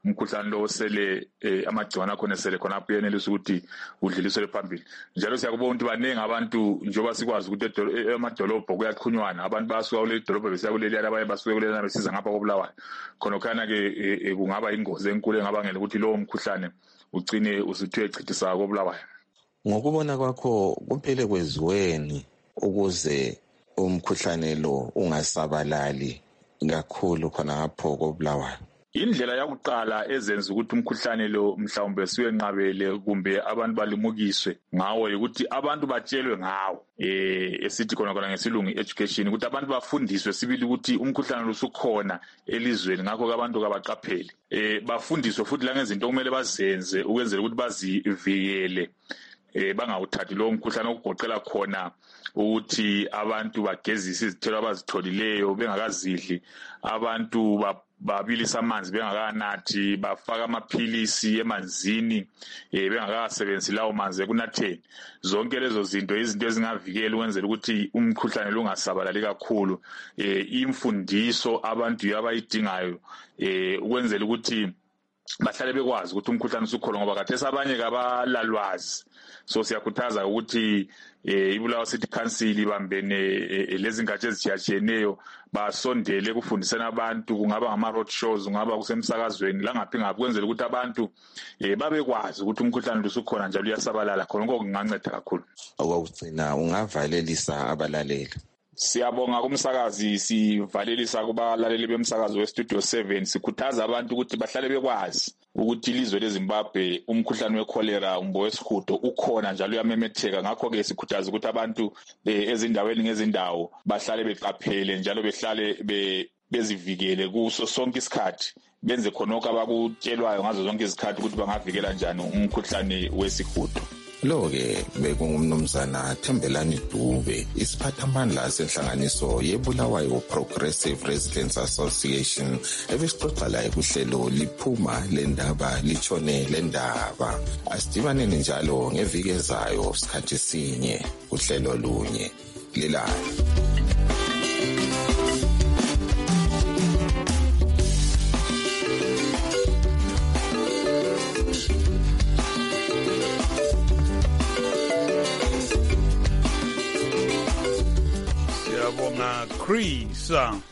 umkhuhlane lo sele amagciwane akhona sele khona apho yenelisa ukuthi udluliswe phambili. Njalo siyakubona ukuthi baningi abantu njengoba sikwazi ukuthi emadolobho kuyaqhunywana, abantu basuka kule dolobho besiya kuleli abaye basuke kuleli besiza ngapha koBulawayo. Khona khana ke kungaba ingozi enkulu engabangela ukuthi lowo mkhuhlane ugcine usuthiwe chithisa koBulawayo. Ngokubona kwakho kuphele kweziweni ukuze umkhuhlane lo ungasabalali kakhulu khona ngapho koBulawayo? Indlela yakuqala ezenza ukuthi umkhuhlane lo mhlawumbe siwenqabele kumbe abantu balimukiswe ngawo ukuthi abantu batshelwe ngawo, eh esithi khona khona ngesilungu education, ukuthi abantu bafundiswe sibili ukuthi umkhuhlane lo usukhona elizweni, ngakho abantu kabaqaphele, eh bafundiswe futhi la ngezinto okumele bazenze ukwenzela ukuthi bazivikele eh bangawuthathi lo mkhuhlane okugoqela khona ukuthi abantu bagezise izithelo abazitholileyo bengakazidli, abantu babilisa amanzi bengakanathi, bafaka amaphilisi emanzini eh bengakasebenzisi lawo manzi ekunatheni. Zonke lezo zinto izinto ezingavikela ukwenzela ukuthi umkhuhlane lo ungasabalali kakhulu. Eh imfundiso abantu yabayidingayo eh ukwenzela ukuthi bahlale bekwazi ukuthi umkhuhlane usukhona, ngoba khathesi abanye kabalalwazi. So siyakhuthaza ukuthi eh iBulawayo City Council ibambene lezi ngatshe ezitshiyatshiyeneyo basondele kufundisana abantu, kungaba ngama road shows, kungaba kusemsakazweni la ngaphi ngaphi, kwenzela ukuthi abantu eh babekwazi ukuthi umkhuhlane usukhona njalo uyasabalala. Khona konke kunganceda kakhulu. Okugcina ungavalelisa abalaleli. Siyabonga kumsakazi, sivalelisa kubalaleli bemsakazo weStudio seven, sikhuthaza abantu ukuthi bahlale bekwazi ukuthi ilizwe leZimbabwe umkhuhlane wecholera umbo wesihudo ukhona njalo uyamemetheka. Ngakho ke sikhuthaza ukuthi abantu ezindaweni ngezindawo bahlale beqaphele njalo behlale bezivikele kuso sonke isikhathi, benze khonoko abakutshelwayo ngazo zonke izikhathi ukuthi bangavikela njani umkhuhlane wesihudo. Lo-ke bekungumnumzana Thembelani Dube, isiphathamandla senhlanganiso yeBulawayo Progressive Residents Association, ebesixoxa laye kuhlelo liphuma lendaba litshone lendaba. Asidibaneni njalo ngeviki ezayo sikhathi sinye kuhlelo lunye lilayo. Chris.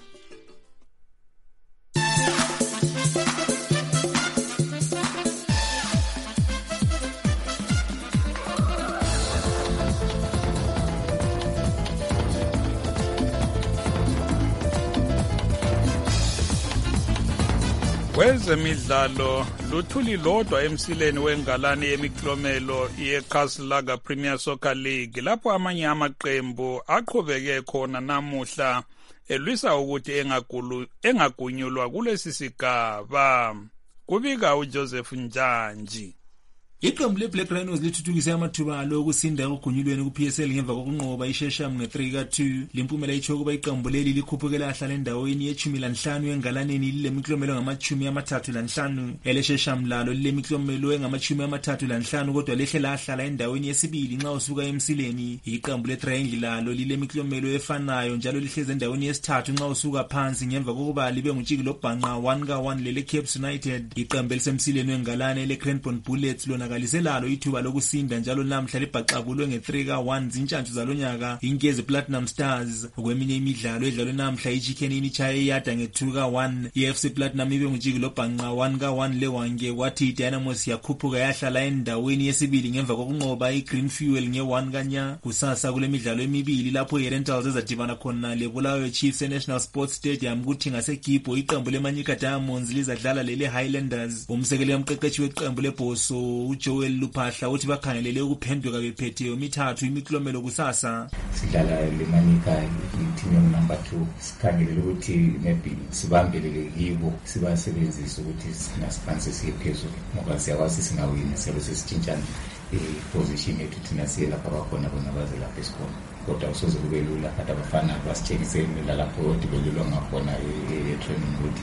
Kwezemidlalo luthuli lodwa emsileni wengalane yemiklomelo yeCastle Premier Soccer League, lapho amanye amaqembu aqhubeke khona namuhla elwisa ukuthi engagulu engagunyulwa kulesi sigaba. Kubika uJoseph Njanji. Iqembu leBlack Rhinos lithuthukise amathuba alo okusinda okugunyulweni ku-P S L ngemva kokunqoba iShesham nge-three ka two. Limpumela itsho kuba iqembu leli likhuphukela ahlala endaweni yechumi lanhlanu engalaneni lilemiklomelo ngamachumi amathathu lanhlanu. EleShesham lalo lilemiklomelo engamachumi amathathu lanhlanu, kodwa lehle lahlala endaweni yesibili nxa usuka emsileni. Iqembu leTriangle lalo lilemiklomelo efanayo njalo lihleze endaweni yesithathu nxa usuka phansi ngemva kokuba libe ngutshiki lobhanqa one ka one lele Cape United. Iqembu elisemsileni wengalane leCranbourne Bullets lona kaliselalo ithuba lokusinda njalo namhla libhaqabulwe nge-three ka one zintshantshu zalonyaka inkezi Platinum Stars. Kweminye imidlalo edlalwe namhla iChicken ichaye iyada nge-two ka one. I-F C Platinum ibe ngujiki lobhanqa one ka one lewange, kwathi iDynamos yakhuphuka yahlala endaweni yesibili ngemva kokunqoba iGreen Fuel nge-one kanya. Kusasa kule midlalo emibili lapho iRentals ezadibana khona leBulawayo Chiefs eNational Sports Stadium, kuthi ngaseGibbo iqembu leManyika Diamonds lizadlala lele Highlanders. Umsekeli kamqeqeshi weqembu leBhoso Joel Luphahla uthi bakhangelele ukuphenduka bephethe yomithathu imiklomelo kusasa. Sidlala leManyika i-team number two, sikhangelele ukuthi maybe sibambelele kibo, sibasebenzise ukuthi sina sipanse siye phezulu, ngoba siyakwazi singawini siyabe sesitshintshana i-position yethu thina siye lapha bakhona bona baze lapha esikhona. Kodwa usoze kube lula, kade abafana basitshengiseni lapho dibelelwa ngakhona e-training ukuthi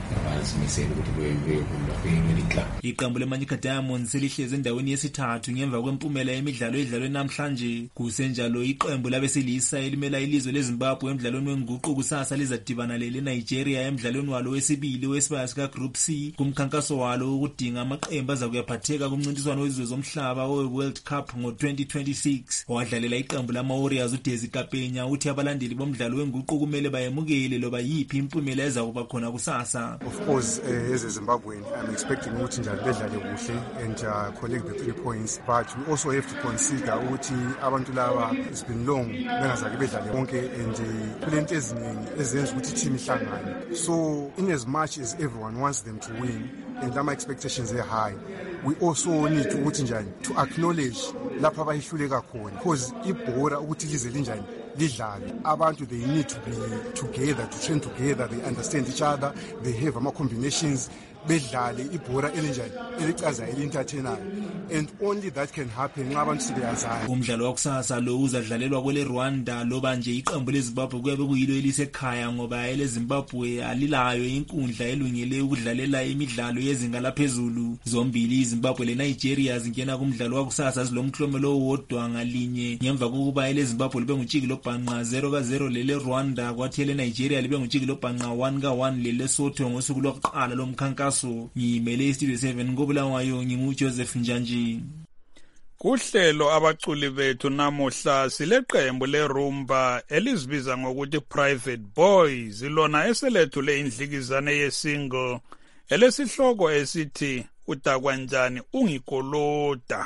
abazimisele ukuthi beyokulwa kweli club. Iqembu leManyika Diamonds selihlezi endaweni yesithathu ngemva kwempumela yemidlalo edlalwe namhlanje. Kusenjalo iqembu labesilisa elimela ilizwe leZimbabwe emidlalweni wenguqu kusasa lizadibana leNigeria emidlalweni walo wesibili wesibaya sika Group C kumkhankaso walo ukudinga amaqembu azakuyaphatheka kumncintiswano wezizwe zomhlaba we-World Cup ngo twenty twenty-six. Owadlalela iqembu lama-Warriors uDesi Kapenya uthi abalandeli bomdlalo wenguqu kumele bayemukele loba yiphi impumela ezakuba khona kusasa. Of course, uh, as a Zimbabwean, I'm expecting ukuthi njalo bedlale kuhle and uh, collect the three points, but we also have to consider ukuthi abantu laba it's been long bengazake bedlale bonke and kulento eziningi ezenza ukuthi team ihlangane. So in as much as everyone wants them to win and my expectations are high, we also need to ukuthi njani to acknowledge lapha abayihluleka khona, because ibhora ukuthi lize linjani lidlale. Abantu, they need to be together, to train together, they understand each other, they have ama combinations, bedlale ibhora elinjani elicaza elintathenayo, and only that can happen nxa abantu sibeyazana. Umdlalo wakusasa lo uzadlalelwa kwele Rwanda loba nje iqembu leZimbabwe kuyabe kuyilo elisekhaya ngoba ele Zimbabwe alilayo inkundla elungele ukudlalela imidlalo yezinga laphezulu. Zombili iZimbabwe leNigeria zingena kumdlalo wakusasa zilomklomelo owodwa ngalinye ngemva kokuba ele Zimbabwe libe ngutshiki lobhanqa zero ka zero lele Rwanda, kwathi ele Nigeria libe ngutshiki lobhanqa one ka one lele Lesotho ngosuku lokuqala lomkhankaso. Ngimele Studio seven ngobulawayo nginguJoseph Njanji. Kuhlelo abaculi bethu namuhla sileqembu leRumba elizibiza ngokuthi Private Boys, lona eselethule indlikizane yesingle elesihloko esithi utakwanjani ungikoloda.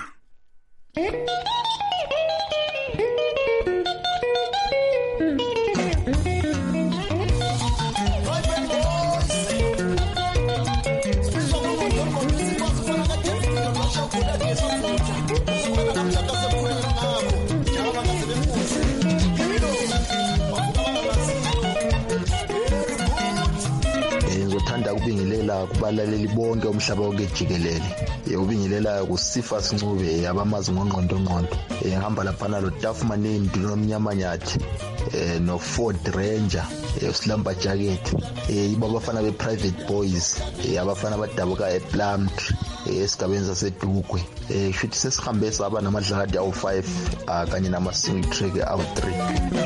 Ukubingelela kubalaleli bonke umhlaba wonke jikelele. Ubingelela kuSifa Sincube abamazi ngqondo ngqondo. Ehamba lapha nalo Tafuma Nendi nomnyamanyathi no Ford Ranger usilamba jacket. Iba abafana be Private Boys, abafana abadabuka ePlum esigabeni saseDukwe. Shuthi sesihambe saba namadlakade awu five kanye nama single track awu three.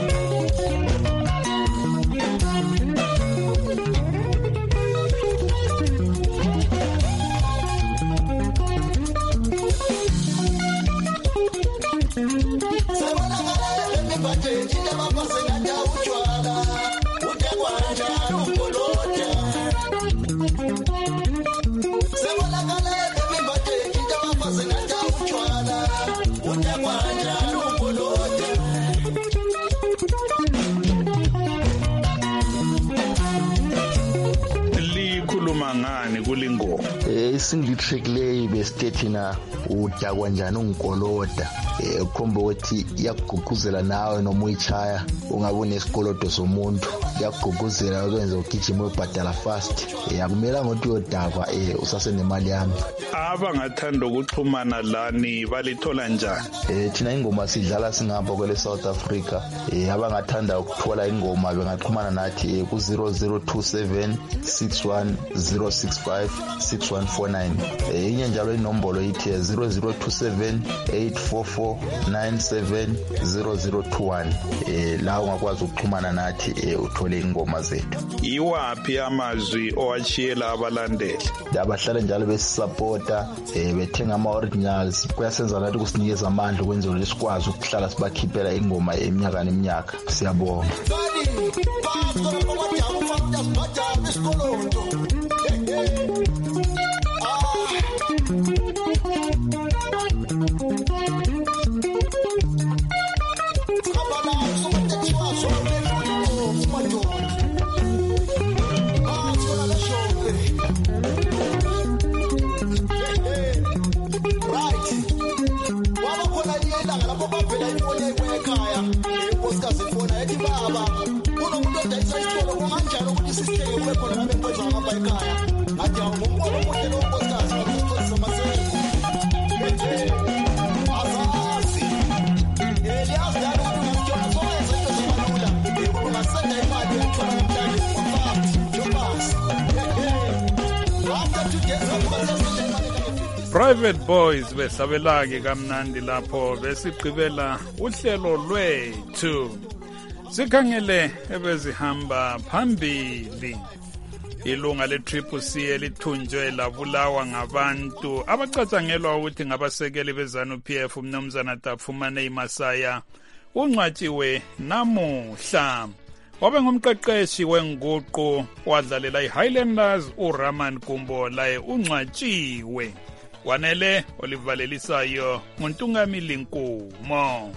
Single track leyi besithethina utakwanjani ungikoloda, ukhomba ukuthi yakuguguzela nawe noma uyichaya ungabe unesikolodo somuntu, yakuguguzela ukwenza ugijima ubhadala fast. Akumela ngokuthi uyodakwa usasenemali yami. Abangathanda ukuxhumana lani balithola njani? Eh thina ingoma sidlala singapha kwele South Africa. Eh abangathanda ukuthola ingoma bengaxhumana nathi ku zero zero two seven six one zero six five six one four nine. Eh inye njalo inombolo ithi zero zero two seven eight four four nine seven zero zero two one. Eh la ungakwazi ukuxhumana nathi uthole ingoma zethu. Iwaphi amazwi owachiyela abalandeli? Abahlala njalo besupporta eh bethenga ama originals, kuyasenza nathi kusinikeza amandla ukwenza ukuthi sikwazi ukuhlala sibakhiphela ingoma eminyaka neminyaka. Siyabonga. Private Boys besabelake kamnandi lapho besigqibela uhlelo lwethu. Sikhangele ebezihamba phambili. Ilunga le-Triple C elithunjwe labulawa ngabantu abacatshangelwa ukuthi ngabasekeli bezanu-P F umnumzana Tafumane Masaya uncwatshiwe namuhla. Wabe ngumqeqeshi wenguqu wadlalela i-Highlanders uRaman Kumbo laye uncwatshiwe. Wanele olivalelisayo nguNtungamili Nkumo.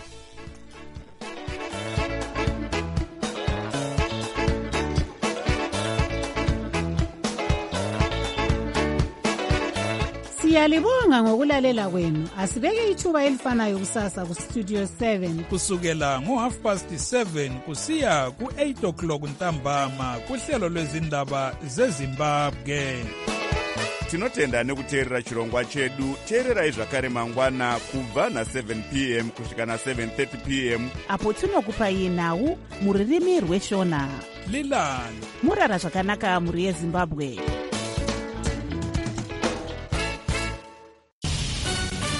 Siyalibonga ngokulalela kwenu. Asibeke ithuba elifanayo kusasa ku Studio seven kusukela ngo half past seven kusiya ku eight o'clock ntambama kuhlelo lwezindaba zeZimbabwe. Tinotenda nekuteerera chirongwa chedu. Teererai zvakare mangwana kubva na seven p m kusvika na seven thirty p m apo tinokupai nhau muririmi rweshona. Lilani murara zvakanaka muri yeZimbabwe.